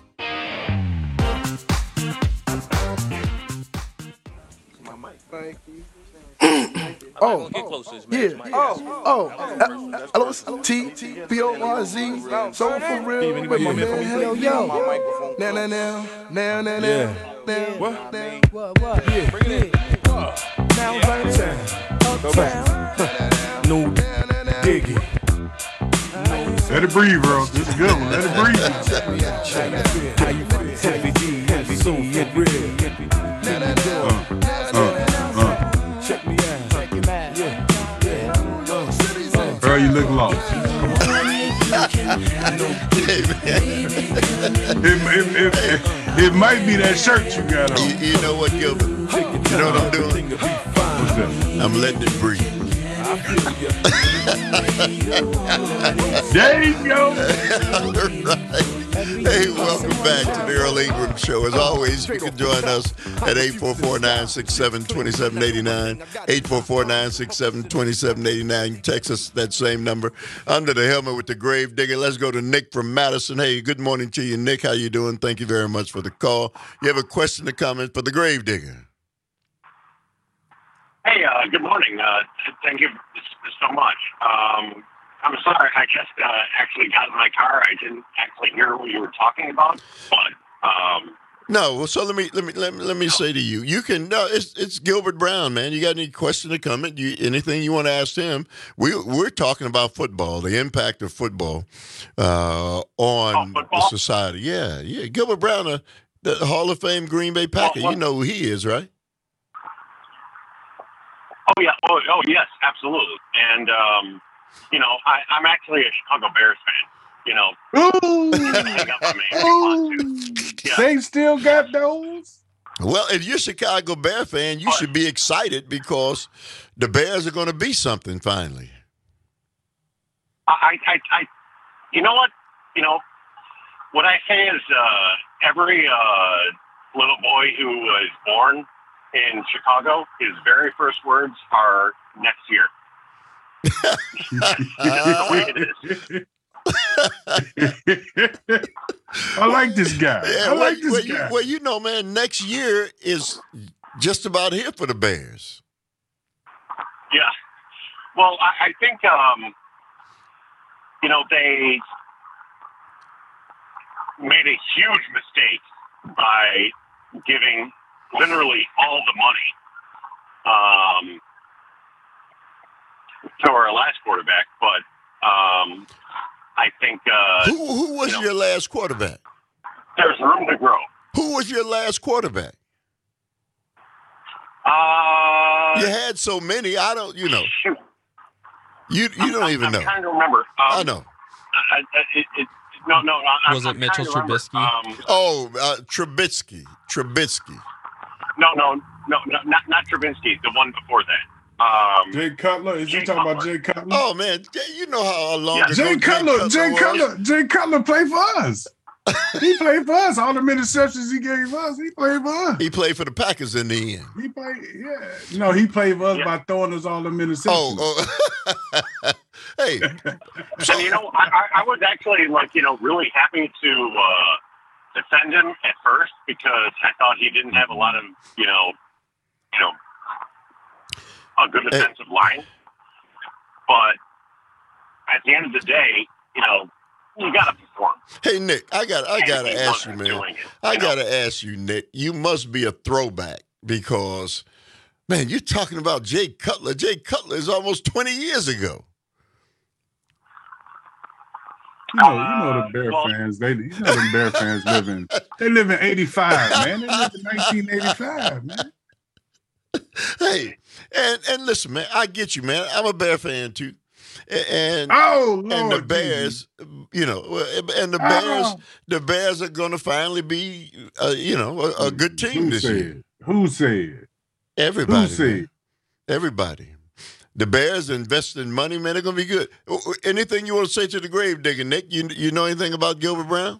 Oh, yeah. Oh, oh. Hello, it's T B O R Z. So for real, with my man, hell yo. Now, now, now, now, now, now. Now, what? What, what? Yeah, bring it in. Now, Uptown. Uptown. No digging. Let it breathe, bro. This is a good one. Let it breathe. How you feel? Heavy D, heavy so real. Uh, uh, uh. Check me out. Check him out. Yeah. Yeah. Girl, you look lost. it, it, it, it, it might be that shirt you got on. You, you know what, Gilbert? You know what I'm doing? What's that? I'm letting it breathe. There you go. Hey, welcome back to the Earl Ingram Show. As always, you can join us at eight four four, nine six seven, two seven eight nine, eight four four, nine six seven, two seven eight nine. You text us that same number. Under the helmet with the grave digger. Let's go to Nick from Madison. Hey, good morning to you, Nick. How you doing? Thank you very much for the call. You have a question or comment for the grave digger? Hey, uh, good morning. Uh, thank you so much. Um, I'm sorry, I just uh, actually got in my car. I didn't actually hear what you were talking about, but um, no. Well, so let me let me let me let me say to you, you can. No, it's it's Gilbert Brown, man. You got any question or comment? You anything you want to ask him? We we're talking about football, the impact of football uh, on oh, football? the society. Yeah, yeah. Gilbert Brown, uh, the Hall of Fame Green Bay Packer. Well, well, you know who he is, right? Oh yeah. Oh, oh yes, absolutely. And um, you know, I, I'm actually a Chicago Bears fan. You know, hang up on me if you want to. Yeah. They still got those. Well, if you're a Chicago Bear fan, you should be excited because the Bears are going to be something finally. I, I, I, you know what? You know, what I say is uh, every uh, little boy who was born in Chicago, his very first words are next year. That's the way it is. I like this guy. Yeah, I well, like this well, guy. You, well, you know, man, next year is just about here for the Bears. Yeah. Well, I, I think, um, you know, they made a huge mistake by giving literally all the money um, to our last quarterback. But um, I think... Uh, who, who was you know, your last quarterback? There's room to grow. Who was your last quarterback? Uh, you had so many. I don't, you know. Shoot. You you don't I'm, even I'm know. I'm trying to remember. Um, I know. I, I, it, it, no, no. I, was I'm, it Mitchell I'm Trubisky? Um, oh, uh, Trubisky. Trubisky. No, no, no, no, not not Trubisky. The one before that. Um, Jay Cutler. Is Jay you talking Cutler. about Jay Cutler? Oh man, you know how long Yeah. ago Jay Cutler. Jay was? Cutler. Jay Cutler played for us. He played for us. All the interceptions he gave us, he played for us. He played for the Packers in the end. He played, yeah. No, he played for us yeah. by throwing us all the interceptions. Oh, oh. Hey. And you know, I, I was actually like, you know, really happy to uh, defend him at first because I thought he didn't have a lot of, you know, you know, a good defensive hey. line. But at the end of the day, you know, you gotta perform. Hey Nick, I got I gotta ask you, man. It, I gotta know? ask you, Nick. You must be a throwback because, man, you're talking about Jay Cutler. Jay Cutler is almost twenty years ago. You know, you know the Bear uh, well, fans. They, you know, the Bear fans live in. They live in eighty-five, man. They live in nineteen eighty-five, man. Hey, and and listen, man. I get you, man. I'm a Bear fan too. And oh, Lord and the Bears, Jesus. you know, and the Bears, oh. the Bears are going to finally be, uh, you know, a, a good team Who this said? year. Who said? Everybody. Who said? Man. Everybody. The Bears investing money, man. They're going to be good. Anything you want to say to the grave digger, Nick? You you know anything about Gilbert Brown?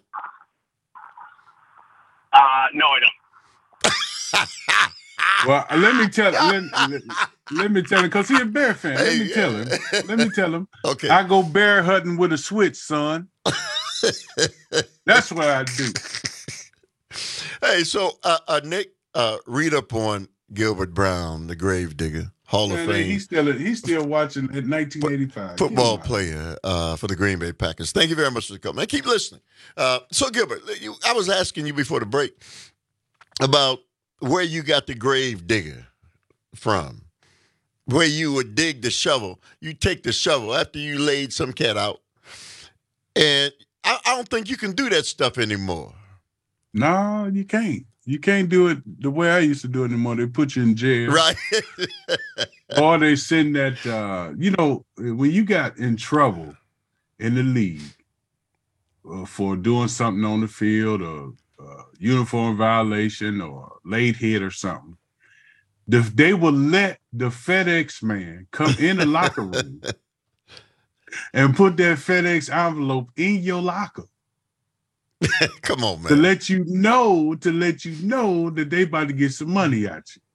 Uh, no, I don't. Well, let me tell let, let, let me tell him because he's a Bear fan. Let me tell him. Let me tell him. Okay. I go bear hunting with a switch, son. That's what I do. Hey, so uh, uh, Nick, uh, read up on Gilbert Brown, the grave digger, Hall Man, of Fame. He's still he's still watching in nineteen eighty-five. Football player uh, for the Green Bay Packers. Thank you very much for the call, man. Keep listening. Uh, so Gilbert, you, I was asking you before the break about where you got the grave digger from, where you would dig the shovel. You take the shovel after you laid some cat out. And I, I don't think you can do that stuff anymore. No, you can't. You can't do it the way I used to do it anymore. They put you in jail. Right. Or they send that, uh, you know, when you got in trouble in the league uh, for doing something on the field or uh, uniform violation or late hit or something, the, they will let the FedEx man come in the locker room and put that FedEx envelope in your locker. Come on, man. To let you know, to let you know that they about to get some money at you.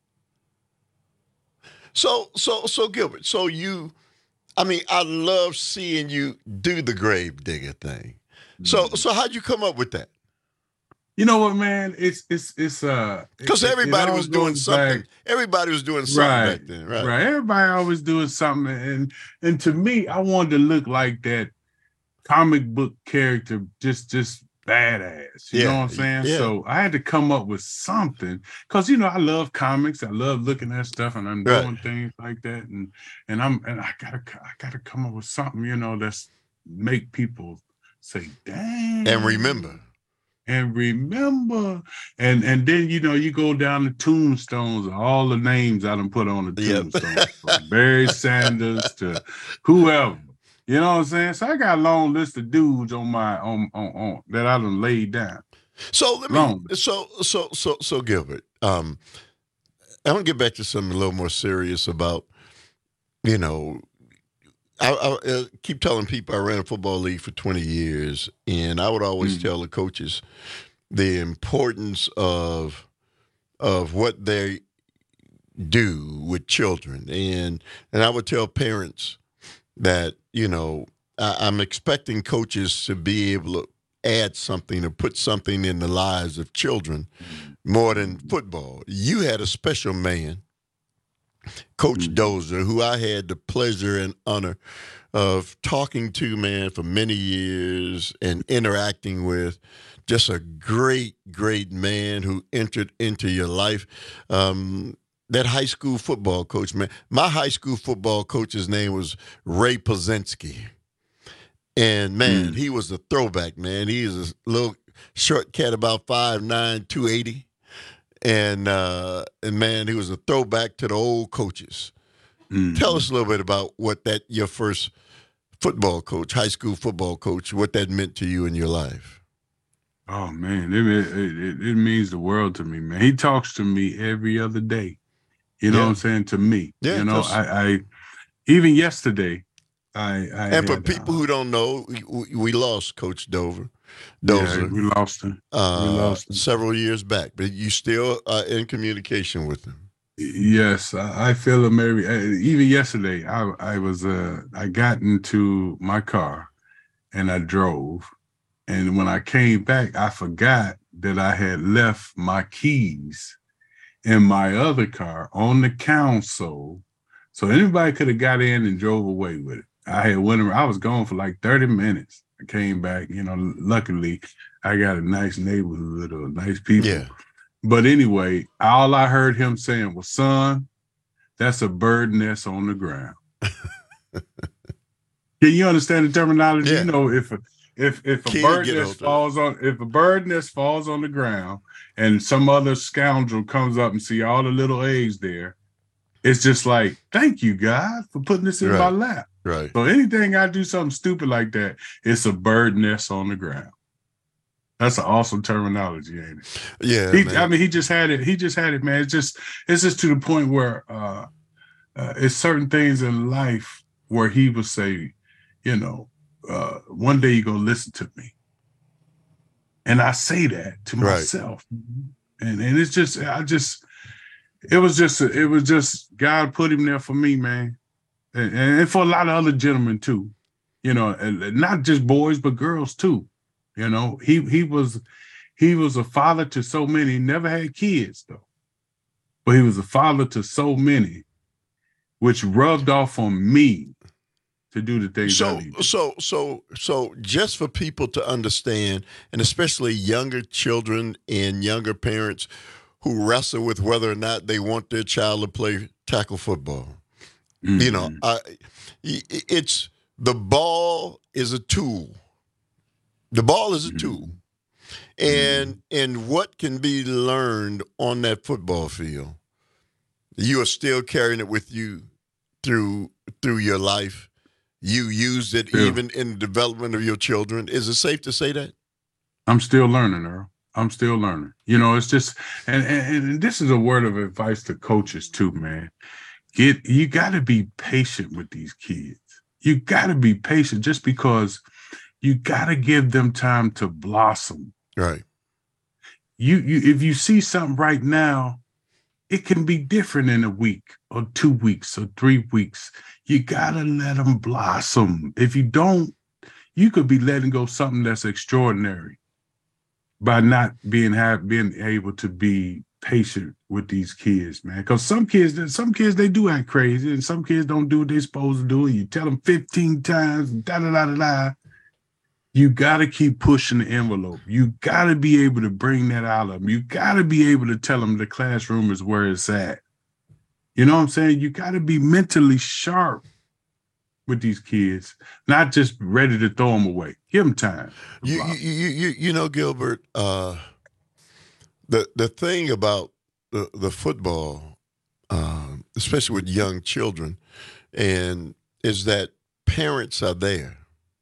So, so, so Gilbert, so you, I mean, I love seeing you do the grave digger thing. So, mm-hmm. so how'd you come up with that? You know what, man? It's it's it's uh because everybody was doing something. Back. Everybody was doing something right, back then, right? Right. Everybody always doing something, and and to me, I wanted to look like that comic book character, just just badass. You yeah. know what I'm saying? Yeah. So I had to come up with something because you know I love comics. I love looking at stuff, and I'm right. doing things like that, and and I'm and I gotta I gotta come up with something, you know, that's make people say, "Dang!" and remember. And remember, and and then you know you go down the tombstones, all the names I done put on the tombstones, yep. from Barry Sanders to whoever. You know what I'm saying? So I got a long list of dudes on my on on, on that I done laid down. So let me long. so so so so Gilbert, um, I want to get back to something a little more serious about, you know. I, I uh, keep telling people I ran a football league for twenty years, and I would always mm. tell the coaches the importance of of what they do with children, and and I would tell parents that you know I, I'm expecting coaches to be able to add something or put something in the lives of children more than football. You had a special man, Coach Dozier, who I had the pleasure and honor of talking to, man, for many years and interacting with. Just a great, great man who entered into your life. Um, that high school football coach, man. My high school football coach's name was Ray Pazensky. And, man, mm. he was a throwback, man. He is a little short cat, about five nine, two eighty. And, uh, and man, he was a throwback to the old coaches. Mm-hmm. Tell us a little bit about what that, your first football coach, high school football coach, what that meant to you in your life. Oh, man, it, it, it means the world to me, man. He talks to me every other day. You know yeah. what I'm saying? To me. Yeah, you know, I, I, even yesterday, I, I And for had, people uh, who don't know, we, we lost Coach Dover. Dozer. Yeah, we lost him. Uh, we lost him several years back, but you still are in communication with him. Yes, I, I feel him every. Even yesterday, I I was uh I got into my car, and I drove, and when I came back, I forgot that I had left my keys in my other car on the console, so anybody could have got in and drove away with it. I had went. I was gone for like thirty minutes. I came back, you know, luckily I got a nice neighborhood or nice people. Yeah. But anyway, all I heard him saying was, son, that's a bird nest on the ground. Can you understand the terminology? Yeah. You know, if a, if if a Can't bird get nest out falls on if a bird nest falls on the ground and some other scoundrel comes up and see all the little eggs there, it's just like, thank you, God, for putting this in Right. my lap. Right. So anything I do something stupid like that, it's a bird nest on the ground. That's an awesome terminology, ain't it? Yeah. He, man. I mean, he just had it. He just had it, man. It's just, it's just to the point where uh, uh, it's certain things in life where he would say, you know, uh, one day you're gonna listen to me, and I say that to Right. myself, and and it's just, I just, it was just, it was just God put him there for me, man, and, and for a lot of other gentlemen too, you know, and not just boys but girls too. You know, he he was he was a father to so many. He never had kids though, but he was a father to so many, which rubbed off on me to do the things. So, I need. so, so, so, just for people to understand, and especially younger children and younger parents who wrestle with whether or not they want their child to play tackle football. Mm-hmm. You know, I, it's the ball is a tool. The ball is a tool, and and what can be learned on that football field, you are still carrying it with you through through your life. You used it Yeah. even in the development of your children. Is it safe to say that? I'm still learning, Earl. I'm still learning. You know, it's just, and and, and this is a word of advice to coaches too, man. Get you got to be patient with these kids. You got to be patient, just because You got to give them time to blossom. Right. You, you, if you see something right now, it can be different in a week or two weeks or three weeks. You got to let them blossom. If you don't, you could be letting go something that's extraordinary by not being have being able to be patient with these kids, man. Because some kids, some kids, they do act crazy, and some kids don't do what they're supposed to do. And you tell them fifteen times, da da da da da. You got to keep pushing the envelope. You got to be able to bring that out of them. You got to be able to tell them the classroom is where it's at. You know what I'm saying? You got to be mentally sharp with these kids, not just ready to throw them away. Give them time. You, you, you, you, you know, Gilbert, uh, the the thing about the, the football, um, especially with young children, and is that parents are there.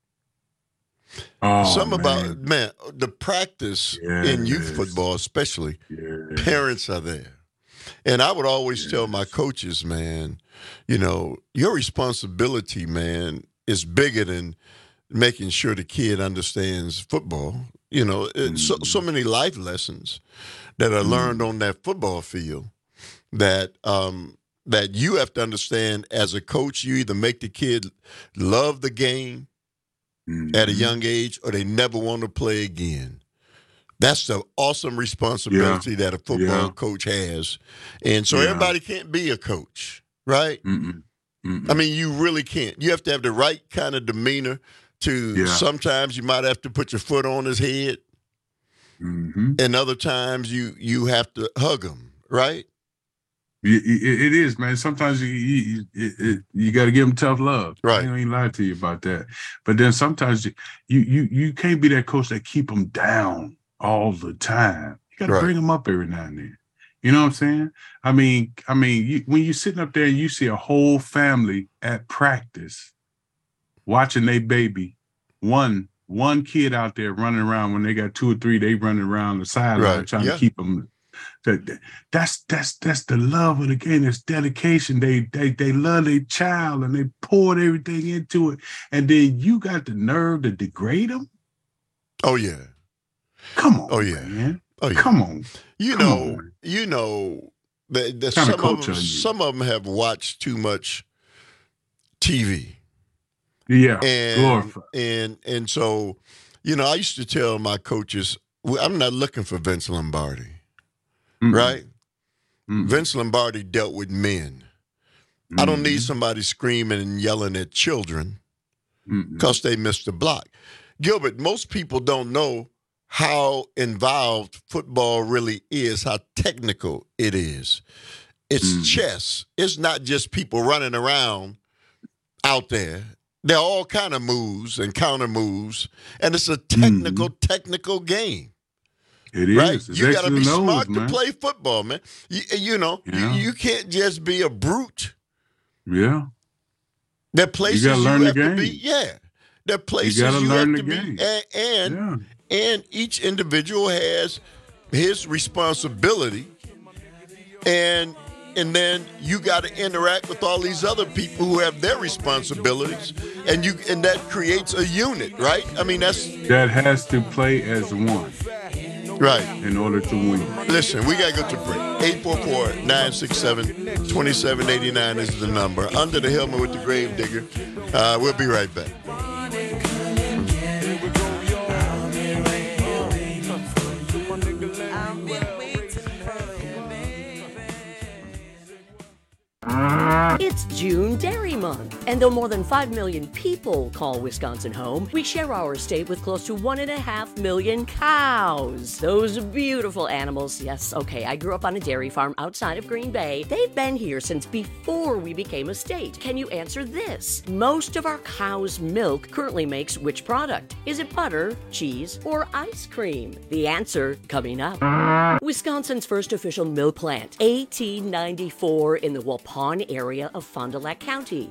Oh, Some man. about, man, the practice Yes. in youth football especially, Yes. parents are there. And I would always Yes. tell my coaches, man, you know, your responsibility, man, is bigger than making sure the kid understands football. You know, it, so, so many life lessons that are learned on that football field that um, that you have to understand as a coach. You either make the kid love the game at a young age, or they never want to play again. That's the awesome responsibility Yeah. that a football Yeah. coach has. And so Yeah. everybody can't be a coach, right? Mm-mm. Mm-mm. I mean, you really can't. You have to have the right kind of demeanor to Yeah. sometimes you might have to put your foot on his head, Mm-hmm. and other times you you have to hug him, right? It, it, it is, man. Sometimes you you, it, it, you got to give them tough love. Right. I ain't gonna lie to you about that. But then sometimes you you you, you can't be that coach that keep them down all the time. You got to Right. bring them up every now and then. You know what I'm saying? I mean, I mean, you, when you're sitting up there and you see a whole family at practice watching their baby, one one kid out there running around when they got two or three, they running around the sideline Right. trying Yeah. to keep them. That, that- that's that's that's the love of the game. It's dedication. They they they love their child and they poured everything into it. And then you got the nerve to degrade them. Oh yeah. Come on, Oh yeah. man. Oh yeah. Come on. You Come know, on. you know that, that Kinda some coach of them, are you? some of them have watched too much T V. Yeah, and glorified. and and so, you know, I used to tell my coaches, well, I'm not looking for Vince Lombardi, Mm-mm. right? Mm-mm. Vince Lombardi dealt with men. I don't need Mhm. somebody screaming and yelling at children Mm-mm. because they missed the block. Gilbert, most people don't know how involved football really is, how technical it is. It's Mhm. chess. It's not just people running around out there. There are all kind of moves and counter moves, and it's a technical, technical game. It is. Right? It's You got to be X's and O's, smart man. to play football, man. You, you know, Yeah. you, you can't just be a brute. Yeah. There are places gotta you, learn the have to game. be. Yeah. There are places You you, gotta have learn to the be. game. And and, Yeah. and each individual has his responsibility. And and then you got to interact with all these other people who have their responsibilities, and you and that creates a unit, right? I mean, that's That has to play as one right. in order to win. Listen, we got to go to break. eight four four, nine six seven, two seven eight nine is the number. Under the helmet with the grave digger. Uh, we'll be right back. It's June Dairy Month, and though more than five million people call Wisconsin home, we share our state with close to one and a half million cows. Those beautiful animals. Yes, okay, I grew up on a dairy farm outside of Green Bay. They've been here since before we became a state. Can you answer this? Most of our cow's milk currently makes which product? Is it butter, cheese, or ice cream? The answer coming up. Wisconsin's first official milk plant, eighteen ninety-four in the Waupun area of Fond du Lac County. Fast forward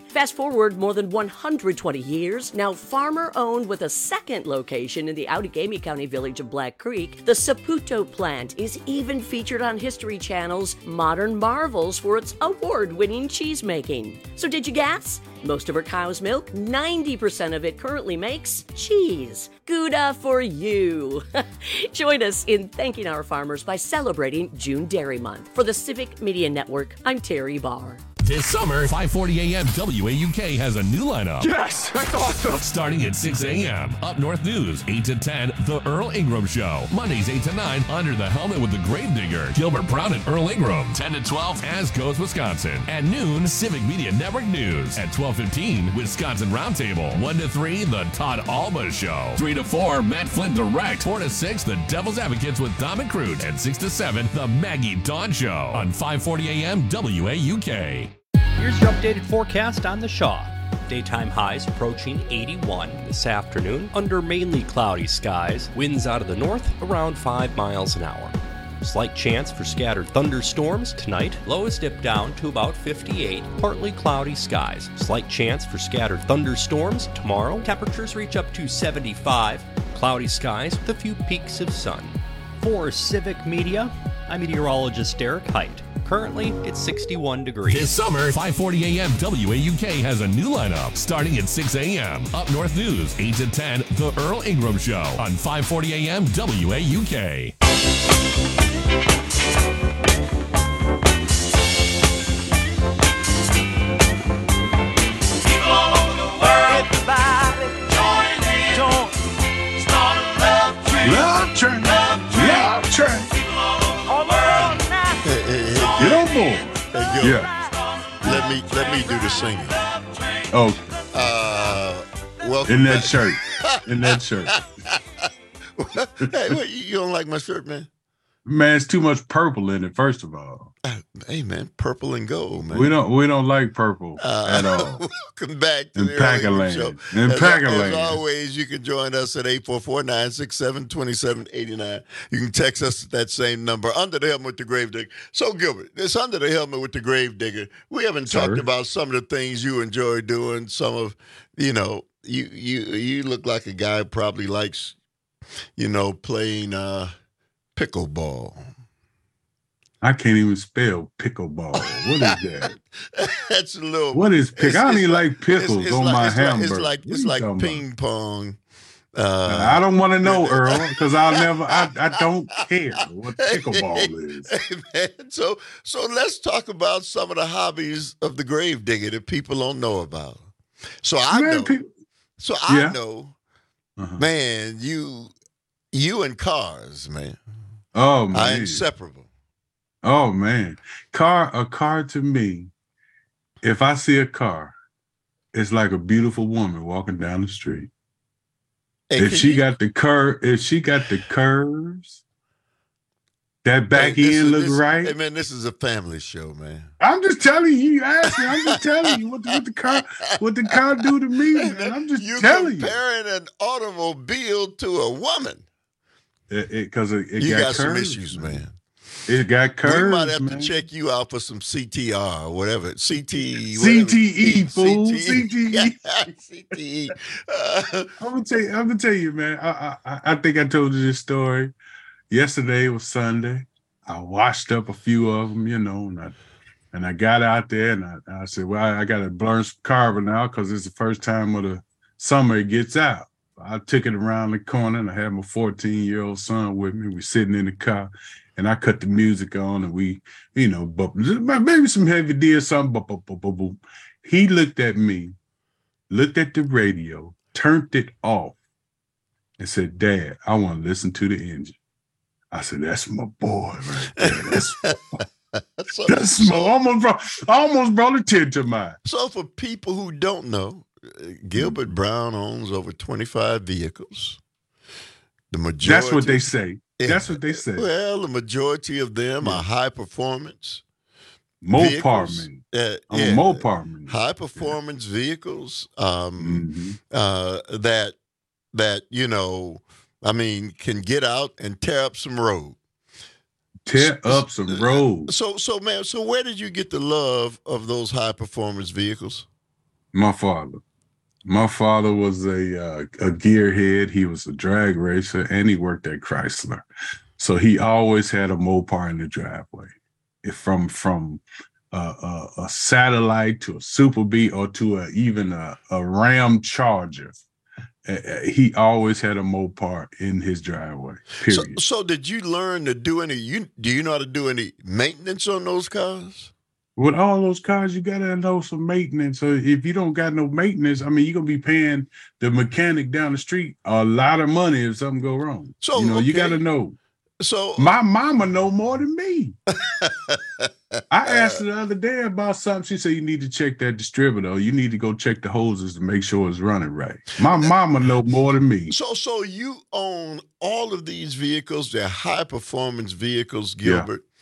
forward more than one hundred twenty years, now farmer-owned with a second location in the Outagamie County village of Black Creek, the Saputo plant is even featured on History Channel's Modern Marvels for its award-winning cheese making. So did you guess? Most of our cow's milk, ninety percent of it currently makes cheese. Gouda for you. Join us in thanking our farmers by celebrating June Dairy Month. For the Civic Media Network, I'm Terry Barr. This summer, five forty a.m. W A U K has a new lineup. Yes, that's awesome. Starting at six a.m. Up North News, eight to ten, The Earl Ingram Show. Mondays, eight to nine, Under the Helmet with the Gravedigger, Gilbert Brown and Earl Ingram. ten to twelve, As Goes Wisconsin. At noon, Civic Media Network News. At twelve fifteen, Wisconsin Roundtable. one to three, The Todd Alba Show. three to four, Matt Flynn Direct. four to six, The Devil's Advocates with Dom and Crute. And six to seven, The Maggie Dawn Show. On five forty a.m. W A U K. Here's your updated forecast on the Shaw. Daytime highs approaching eighty-one this afternoon under mainly cloudy skies. Winds out of the north around five miles an hour. Slight chance for scattered thunderstorms tonight. Lows dip down to about fifty-eight. Partly cloudy skies. Slight chance for scattered thunderstorms tomorrow. Temperatures reach up to seventy-five. Cloudy skies with a few peaks of sun. For Civic Media, I'm meteorologist Derek Height. Currently, it's sixty-one degrees. This summer, five forty a.m. W A U K has a new lineup. Starting at six a.m. Up North News, eight to ten, The Earl Ingram Show. On five forty a.m. W A U K. Love train. Love train. Get on board. Hey, Gil, Yeah. Let me let me do the singing. Oh, Uh, welcome. in that back. shirt. In that shirt. Hey, what, you don't like my shirt, man? Man, it's too much purple in it, first of all. Hey, man, purple and gold, man. We don't we don't like purple Uh, at all. Welcome back to In the Earl Ingram Show. Packerland. In As, Packerland. as always, you can join us at eight four four, nine six seven, two seven eight nine. You can text us at that same number, Under the Helmet with the Gravedigger. So, Gilbert, it's Under the Helmet with the Gravedigger. We haven't Sir? talked about some of the things you enjoy doing. Some of, you know, you you you look like a guy who probably likes, you know, playing uh, pickleball. I can't even spell pickleball. What is that? That's a little. What is pick? it's- I don't it's even like pickles it's on like- my it's like- hamburger. It's like What it's you like talking ping pong. Uh, I don't want to know, Earl, because I'll never. I, I don't care what pickleball is. Hey, man, so so let's talk about some of the hobbies of the Gravedigger that people don't know about. So I Man, know. pe- so I Yeah. know, Uh-huh. man. You you and cars, man, Oh are man. inseparable. Oh man. Car a car to me, if I see a car, it's like a beautiful woman walking down the street. Hey, if can she you- got the cur if she got the curves, that back Hey, this end is- look this- right. Hey man, this is a family show, man. I'm just telling you, you asked me, I'm just telling you what the, what the car what the car do to me, man. I'm just You telling you. comparing an automobile to a woman. It, it, Cause it, it you got, got, some curves, issues, man. It got curves. We might have man. to check you out for some C T R or whatever. C T C T E, whatever. fool. C C T E. C T E. Uh, I'm gonna tell you. I'm gonna tell you, man. I, I I think I told you this story. Yesterday was Sunday. I washed up a few of them, you know, and I and I got out there and I, I said, well, I, I got to burn some carbon now because it's the first time of the summer it gets out. I took it around the corner and I had my fourteen year old son with me. We sitting in the car. And I cut the music on, and we, you know, bump, maybe some heavy D or something. Bump, bump, bump, bump, bump. He looked at me, looked at the radio, turned it off, and said, "Dad, I want to listen to the engine." I said, "That's my boy right there. That's, so, that's my almost brought, almost brought a tear to mine." so for people who don't know, uh, Gilbert Brown owns over twenty-five vehicles. The majority. That's what they say. Yeah. That's what they say. Well, the majority of them are high performance. Mopar vehicles. man. Uh, I'm yeah. a Mopar man. High performance vehicles um, Mhm. uh, that that you know, I mean, can get out and tear up some road. Tear up some roads. So, so man, so where did you get the love of those high performance vehicles? My father. My father was a uh, a gearhead. He was a drag racer, and he worked at Chrysler. So he always had a Mopar in the driveway. If from from uh, a, a satellite to a Super Bee or to a, even a, a Ram Charger, uh, he always had a Mopar in his driveway. Period. So, so did you learn to do any? You do you know how to do any maintenance on those cars? With all those cars, you gotta know some maintenance. So if you don't got no maintenance, I mean, you're gonna be paying the mechanic down the street a lot of money if something go wrong. So you know, okay. you gotta know. So my mama know more than me. I asked her the other day about something. She said you need to check that distributor. You need to go check the hoses to make sure it's running right. My mama know more than me. So, so you own all of these vehicles. They're high performance vehicles, Gilbert. Yeah.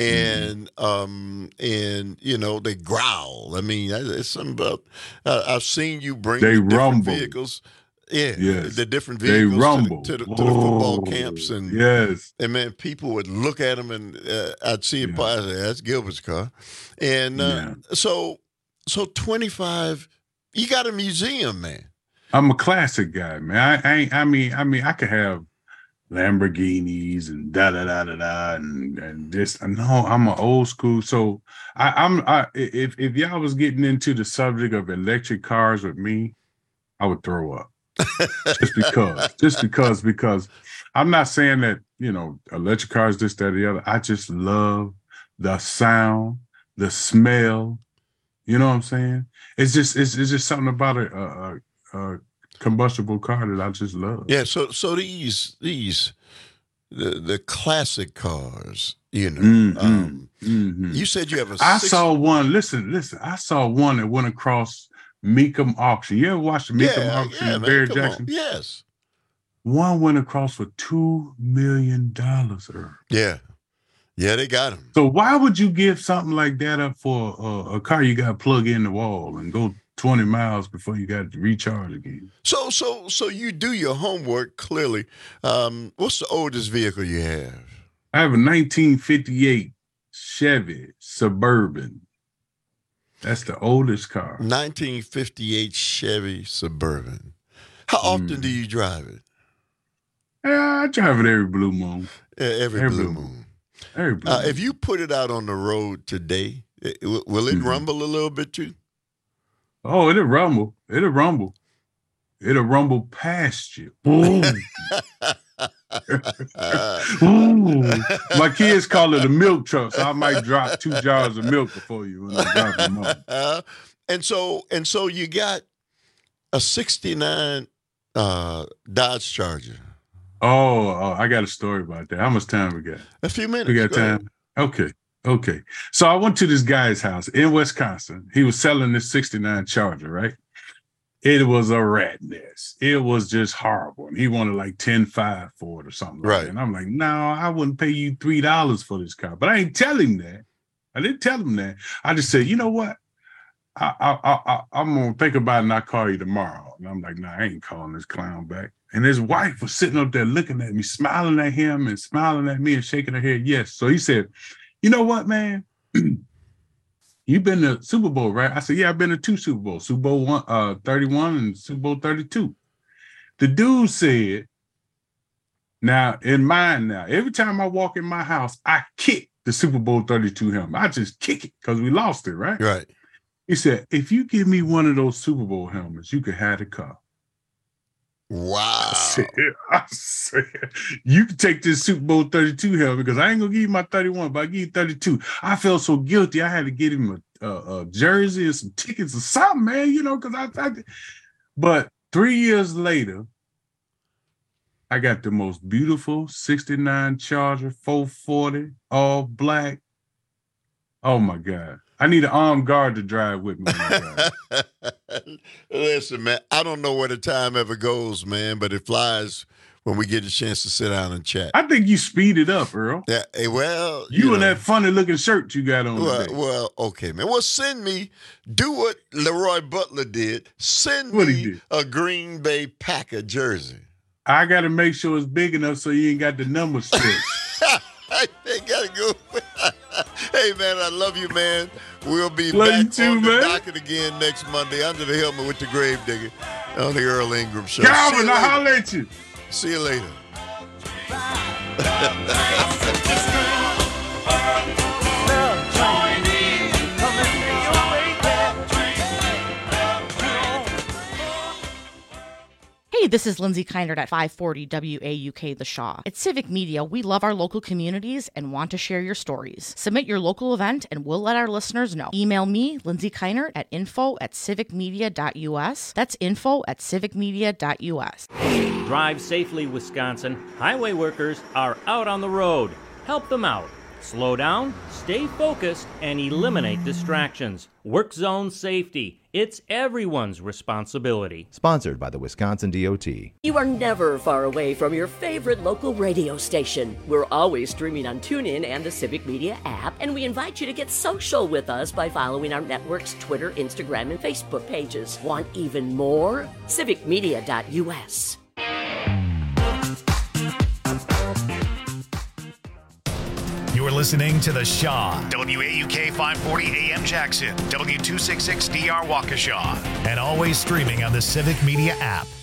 And mm. um and you know they growl. I mean, it's something about. Uh, I've seen you bring they the different rumble. vehicles. Yeah, yes. the different vehicles they rumble. to the, to the, to the football camps, and yes, and man, people would look at them, and uh, I'd see it. Yeah. Say, that's Gilbert's car, and uh, yeah. so so twenty-five. You got a museum, man. I'm a classic guy, man. I, I I mean I mean I could have Lamborghinis and da da da da da and and this. No, I'm an old school. So I, I'm I if if y'all was getting into the subject of electric cars with me, I would throw up. just because, just because, because I'm not saying that, you know, electric cars, this, that, or the other. I just love the sound, the smell. You know what I'm saying? It's just, it's, it's just something about a, a, a combustible car that I just love. Yeah. So, so these, these, the the classic cars, you know. Mm-hmm. Um, mm-hmm. You said you have a. I six- saw one. Listen, listen. I saw one that went across Mecum auction. You ever watched the Mecum yeah, auction yeah, in man, Barrett Jackson? On. Yes. One went across for two million dollars. Earl. Yeah. Yeah, they got him. So why would you give something like that up for uh, a car you got to plug in the wall and go twenty miles before you got to recharge again? So, so, so you do your homework clearly. Um, what's the oldest vehicle you have? I have a nineteen fifty-eight Chevy Suburban. That's the oldest car. nineteen fifty-eight Chevy Suburban. How often mm. do you drive it? Yeah, I drive it every blue moon. Yeah, every, every blue, blue moon. moon. Every blue uh, moon. If you put it out on the road today, it, will it mm-hmm. rumble a little bit too? Oh, it'll rumble. It'll rumble. It'll rumble past you. Boom. Ooh. My kids call it a milk truck, so I might drop two jars of milk before you when I drop them off. Uh, and so, and so, you got a sixty-nine uh, Dodge Charger. Oh, oh, I got a story about that. How much time we got? A few minutes. We got Go time. ahead. Okay, okay. So I went to this guy's house in Wisconsin. He was selling this sixty-nine Charger, right? It was a rat nest. It was just horrible. And he wanted like ten five for it or something. Like right. That. And I'm like, no, I wouldn't pay you three dollars for this car. But I ain't tell him that. I didn't tell him that. I just said, you know what? I, I, I, I, I'm going to think about it and I'll call you tomorrow. And I'm like, nah, I ain't calling this clown back. And his wife was sitting up there looking at me, smiling at him and smiling at me and shaking her head. Yes. So he said, you know what, man? You've been to Super Bowl, right? I said, yeah, I've been to two Super Bowls, Super Bowl one, uh, thirty-one and Super Bowl thirty-two. The dude said, now, in mine now, every time I walk in my house, I kick the Super Bowl thirty-two helmet. I just kick it because we lost it, right? Right. He said, if you give me one of those Super Bowl helmets, you can have the car. Wow. I said, I said, you can take this Super Bowl thirty-two helmet because I ain't going to give you my thirty-one, but I give you thirty-two. I felt so guilty. I had to get him a, a, a jersey and some tickets or something, man, you know, because I, I, but three years later, I got the most beautiful sixty-nine Charger four forty, all black. Oh, my God. I need an armed guard to drive with me. Listen, man, I don't know where the time ever goes, man, but it flies when we get a chance to sit down and chat. I think you speed it up, Earl. Yeah, hey, well, you, you know, and that funny looking shirt you got on well, today. Well, okay, man. Well, send me, do what Leroy Butler did. Send what me he did. a Green Bay Packer jersey. I got to make sure it's big enough so you ain't got the numbers stretched. I gotta go. Hey, man, I love you, man. We'll be Love you back too, on the man. docket again next Monday under the helmet with the Gravedigger on the Earl Ingram Show. Calvin, I holler at you. See you later. Hey, this is Lindsay Keinert at five forty W A U K The Shaw. At Civic Media, we love our local communities and want to share your stories. Submit your local event and we'll let our listeners know. Email me, Lindsay Keinert, at info at civicmedia.us. That's info at civicmedia.us. Drive safely, Wisconsin. Highway workers are out on the road. Help them out. Slow down, stay focused, and eliminate distractions. Work zone safety. It's everyone's responsibility. Sponsored by the Wisconsin D O T. You are never far away from your favorite local radio station. We're always streaming on TuneIn and the Civic Media app, and we invite you to get social with us by following our network's Twitter, Instagram, and Facebook pages. Want even more? civic media dot U S. You're listening to The Shaw, W A U K five forty A M Jackson, W two sixty-six D R Waukesha, and always streaming on the Civic Media app.